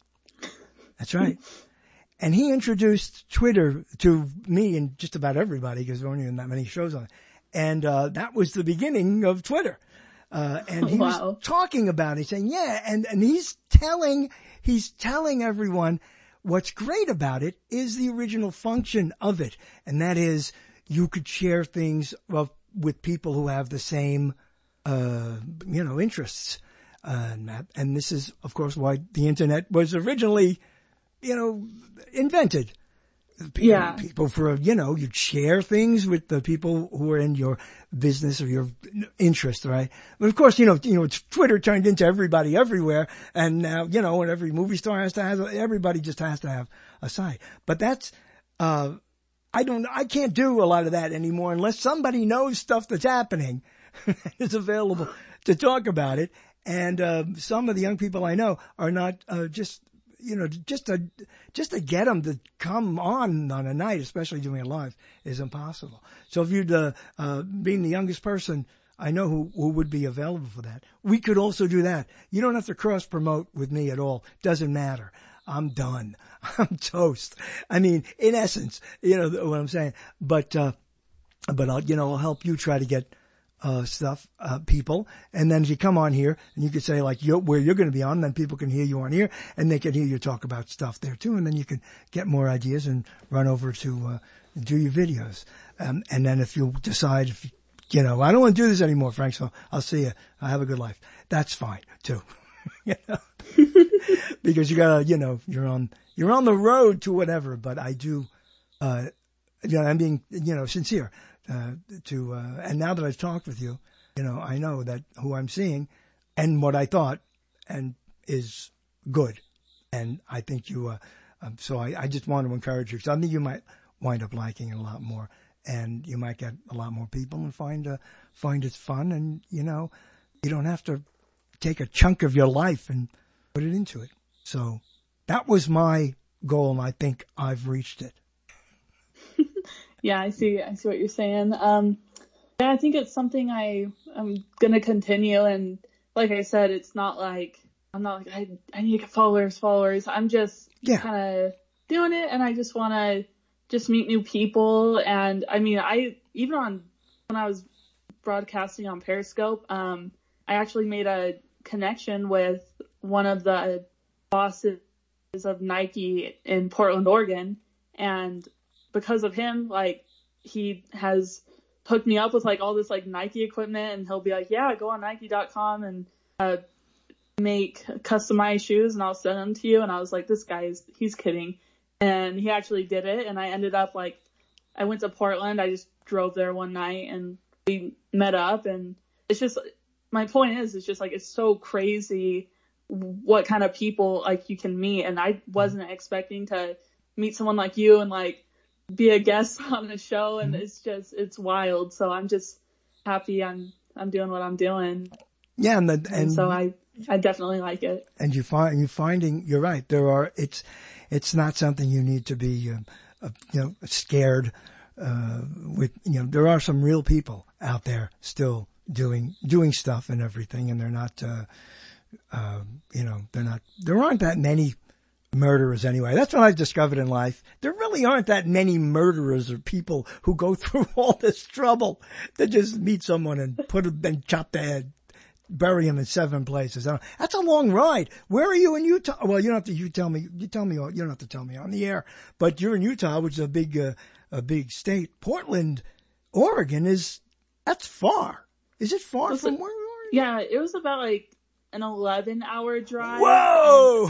That's right. And he introduced Twitter to me and just about everybody because there aren't even that many shows on it. And, uh, that was the beginning of Twitter. Uh, and he wow. was talking about it, saying, yeah, and, and he's telling, he's telling everyone, what's great about it is the original function of it, and that is you could share things well, with people who have the same, uh, you know, interests. Uh, and, that, and this is, of course, why the internet was originally, you know, invented. People, yeah. People for, you know, you'd share things with the people who are in your business or your interest, right? But of course, you know, you know, Twitter turned into everybody everywhere. And now, you know, and every movie star has to have, everybody just has to have a site. But that's, uh, I don't, I can't do a lot of that anymore unless somebody knows stuff that's happening. It's available to talk about it. And, uh, some of the young people I know are not, uh, just, you know, just to, just to get them to come on on a night, especially doing it live, is impossible. So if you'd, uh, uh, being the youngest person I know who, who would be available for that, we could also do that. You don't have to cross promote with me at all. Doesn't matter. I'm done. I'm toast. I mean, in essence, you know what I'm saying, but, uh, but I'll, you know, I'll help you try to get, uh, stuff, uh, people. And then if you come on here and you could say like you're, where you're going to be on, then people can hear you on here and they can hear you talk about stuff there too. And then you can get more ideas and run over to, uh, do your videos. Um, and then if you decide, if you, you know, I don't want to do this anymore, Frank, so I'll see you. I have a good life. That's fine too. You know, because you gotta, you know, you're on, you're on the road to whatever, but I do, uh, you know, I'm being, you know, sincere. Uh, to, uh, and now that I've talked with you, you know, I know that who I'm seeing and what I thought and is good. And I think you, uh, um, so I, I just want to encourage you because I think you might wind up liking it a lot more and you might get a lot more people and find, uh, find it fun. And, you know, you don't have to take a chunk of your life and put it into it. So that was my goal and I think I've reached it. Yeah, I see. I see what you're saying. Um, yeah, I think it's something I I'm gonna continue. And like I said, it's not like I'm not like I I need to get followers, followers. I'm just yeah. kind of doing it, and I just want to just meet new people. And I mean, I even on when I was broadcasting on Periscope, um, I actually made a connection with one of the bosses of Nike in Portland, Oregon, and because of him, like, he has hooked me up with, like, all this, like, Nike equipment, and he'll be like, yeah, go on Nike dot com and uh, make customized shoes, and I'll send them to you. And I was like, this guy is, he's kidding. And he actually did it, and I ended up, like, I went to Portland. I just drove there one night, and we met up, and it's just, my point is, it's just, like, it's so crazy what kind of people, like, you can meet, and I wasn't expecting to meet someone like you and, like, be a guest on the show, and mm-hmm. it's just, it's wild. So I'm just happy I'm, I'm doing what I'm doing. Yeah. And, the, and, and so I, I definitely like it. And you find, you finding, you're right. There are, it's, it's not something you need to be, uh, uh, you know, scared, uh, with, you know, there are some real people out there still doing, doing stuff and everything. And they're not, uh, uh, you know, they're not, there aren't that many murderers anyway. That's what I've discovered in life. There really aren't that many murderers or people who go through all this trouble to just meet someone and put them and chop their head, bury them in seven places. That's a long ride. Where are you in Utah? Well, you don't have to, you tell me, you tell me, you don't have to tell me on the air, but you're in Utah, which is a big, uh, a big state. Portland, Oregon is, that's far. Is it far Was from it, where you are? Yeah, it was about like an eleven hour drive. Whoa!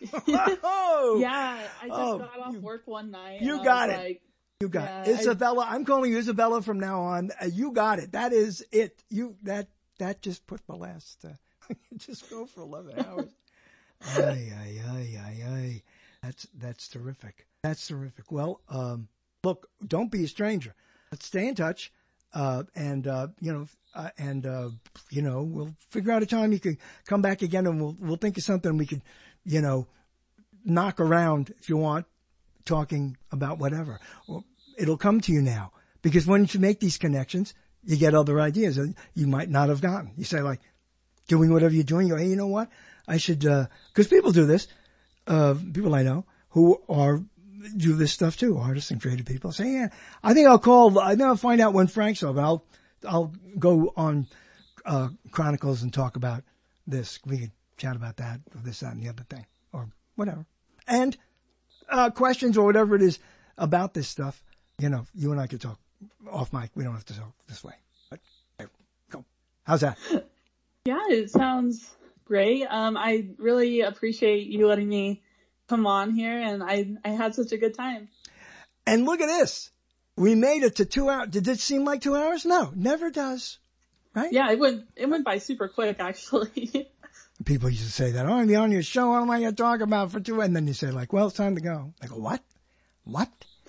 Oh. Yeah, I just oh, got off you, work one night. You and got I was it. Like, you got yeah, it. Isabella, I, I'm calling you Isabella from now on. Uh, you got it. That is it. You, that, that just put the last, uh, just go for eleven hours. Ay, ay, ay, ay, ay. That's, that's terrific. That's terrific. Well, um, look, don't be a stranger. Let's stay in touch. Uh, and, uh, you know, uh, and, uh, you know, we'll figure out a time you can come back again and we'll, we'll think of something we could, you know, knock around if you want, talking about whatever. Well, it'll come to you now because when you make these connections, you get other ideas that you might not have gotten. You say like doing whatever you're doing, you go, hey, you know what? I should, uh, cause people do this, uh, people I know who are, do this stuff too, artists and creative people say, yeah, I think I'll call, I think I'll find out when Frank's over. I'll, I'll go on, uh, Chronicles and talk about this. We could chat about that or this, that, and the other thing or whatever. And, uh, questions or whatever it is about this stuff, you know, you and I could talk off mic. We don't have to talk this way, but there, go. How's that? Yeah, it sounds great. Um, I really appreciate you letting me come on here, and I I had such a good time. And look at this. We made it to two hours. Did it seem like two hours? No, never does. Right? Yeah, it went, it went by super quick, actually. People used to say that, oh, I'm on your show. What am I going to talk about for two? And then you say like, well, it's time to go. I go, what? What?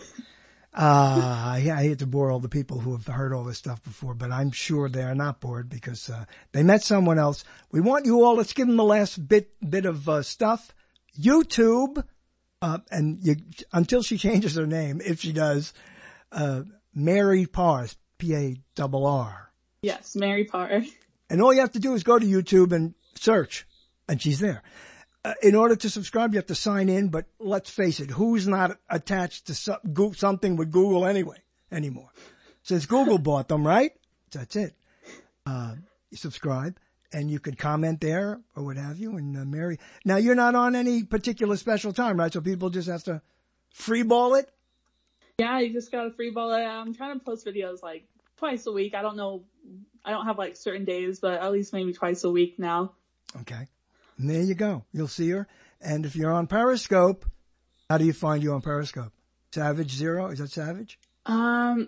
Uh, yeah, I hate to bore all the people who have heard all this stuff before, but I'm sure they are not bored because, uh, they met someone else. We want you all, let's give them the last bit, bit of, uh, stuff. YouTube, uh, and you, until she changes her name, if she does, uh, Mary Parr, P A R R. Yes, Mary Parr. And all you have to do is go to YouTube and search, and she's there. Uh, in order to subscribe, you have to sign in, but let's face it, who's not attached to some, go, something with Google anyway, anymore? Since Google bought them, right? That's it. Uh, you subscribe. And you could comment there or what have you. And uh, Mary, now you're not on any particular special time, right? So people just have to free ball it. Yeah, you just gotta free ball it. I'm trying to post videos like twice a week. I don't know. I don't have like certain days, but at least maybe twice a week now. Okay. And there you go. You'll see her. And if you're on Periscope, how do you find you on Periscope? Savage Zero? Is that Savage? Um,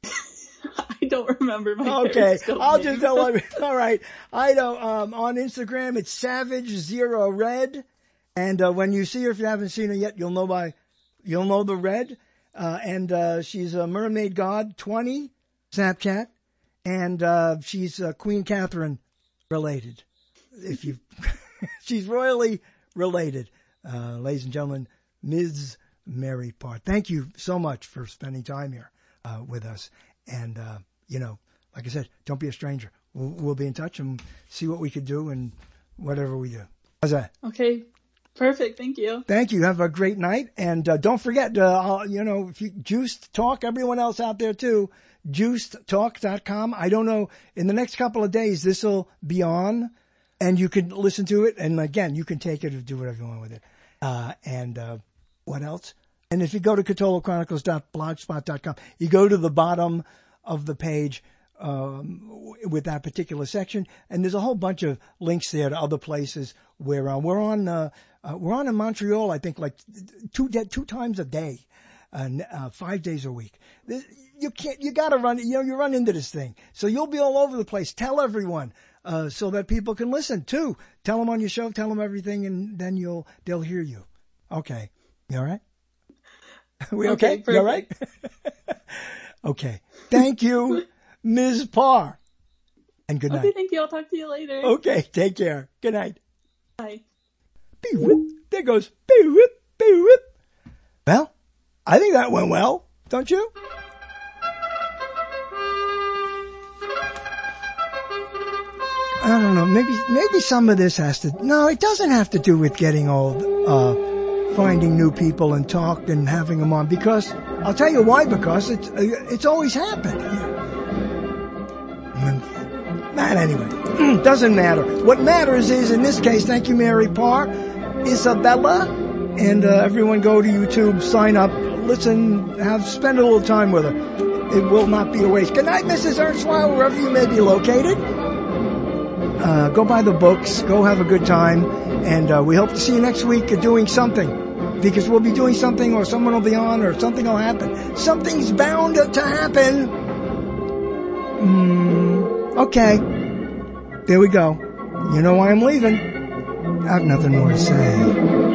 I don't remember my Okay, I'll name. just tell you. All right, I don't. Um, on Instagram, it's Savage Zero Red, and uh, when you see her, if you haven't seen her yet, you'll know by, you'll know the red. Uh, and uh, she's a Mermaid God twenty Snapchat, and uh, she's uh, Queen Catherine related. If you, she's royally related, uh, ladies and gentlemen, Miz Mary Parr. Thank you so much for spending time here uh, with us. And, uh, you know, like I said, don't be a stranger. We'll, we'll be in touch and see what we could do and whatever we do. How's that? Okay. Perfect. Thank you. Thank you. Have a great night. And, uh, don't forget, uh, I'll, you know, if you, Juiced Talk, everyone else out there too, juiced talk dot com. I don't know, in the next couple of days, this will be on and you can listen to it. And again, you can take it or do whatever you want with it. Uh, and, uh, what else? And if you go to Catolo Chronicles dot blogspot dot com, you go to the bottom of the page um, with that particular section, and there's a whole bunch of links there to other places where uh, we're on. Uh, uh, we're on in Montreal, I think, like two two times a day, and uh, five days a week. You can't. You got to run. You know, you run into this thing, so you'll be all over the place. Tell everyone. Uh, so that people can listen too. Tell them on your show. Tell them everything, and then you'll they'll hear you. Okay, you all right? We okay? okay? You all right? Okay. Thank you, Miz Parr. And good night. Okay, thank you. I'll talk to you later. Okay, take care. Good night. Bye. There goes. Well, I think that went well, don't you? I don't know. Maybe, maybe some of this has to. No, it doesn't have to do with getting old. Uh, finding new people and talk and having them on. Because I'll tell you why. Because it's uh, it's always happened. Man, anyway, doesn't matter. What matters is, in this case, thank you, Mary Parr, Isabella, and uh, everyone go to YouTube, sign up, listen, have spend a little time with her. It will not be a waste. Good night, Missus Ernsweiler, wherever you may be located. Uh, go buy the books, go have a good time, and uh, we hope to see you next week doing something. Because we'll be doing something, or someone will be on, or something will happen. Something's bound to happen. Mm, okay. There we go. You know why I'm leaving. I have nothing more to say.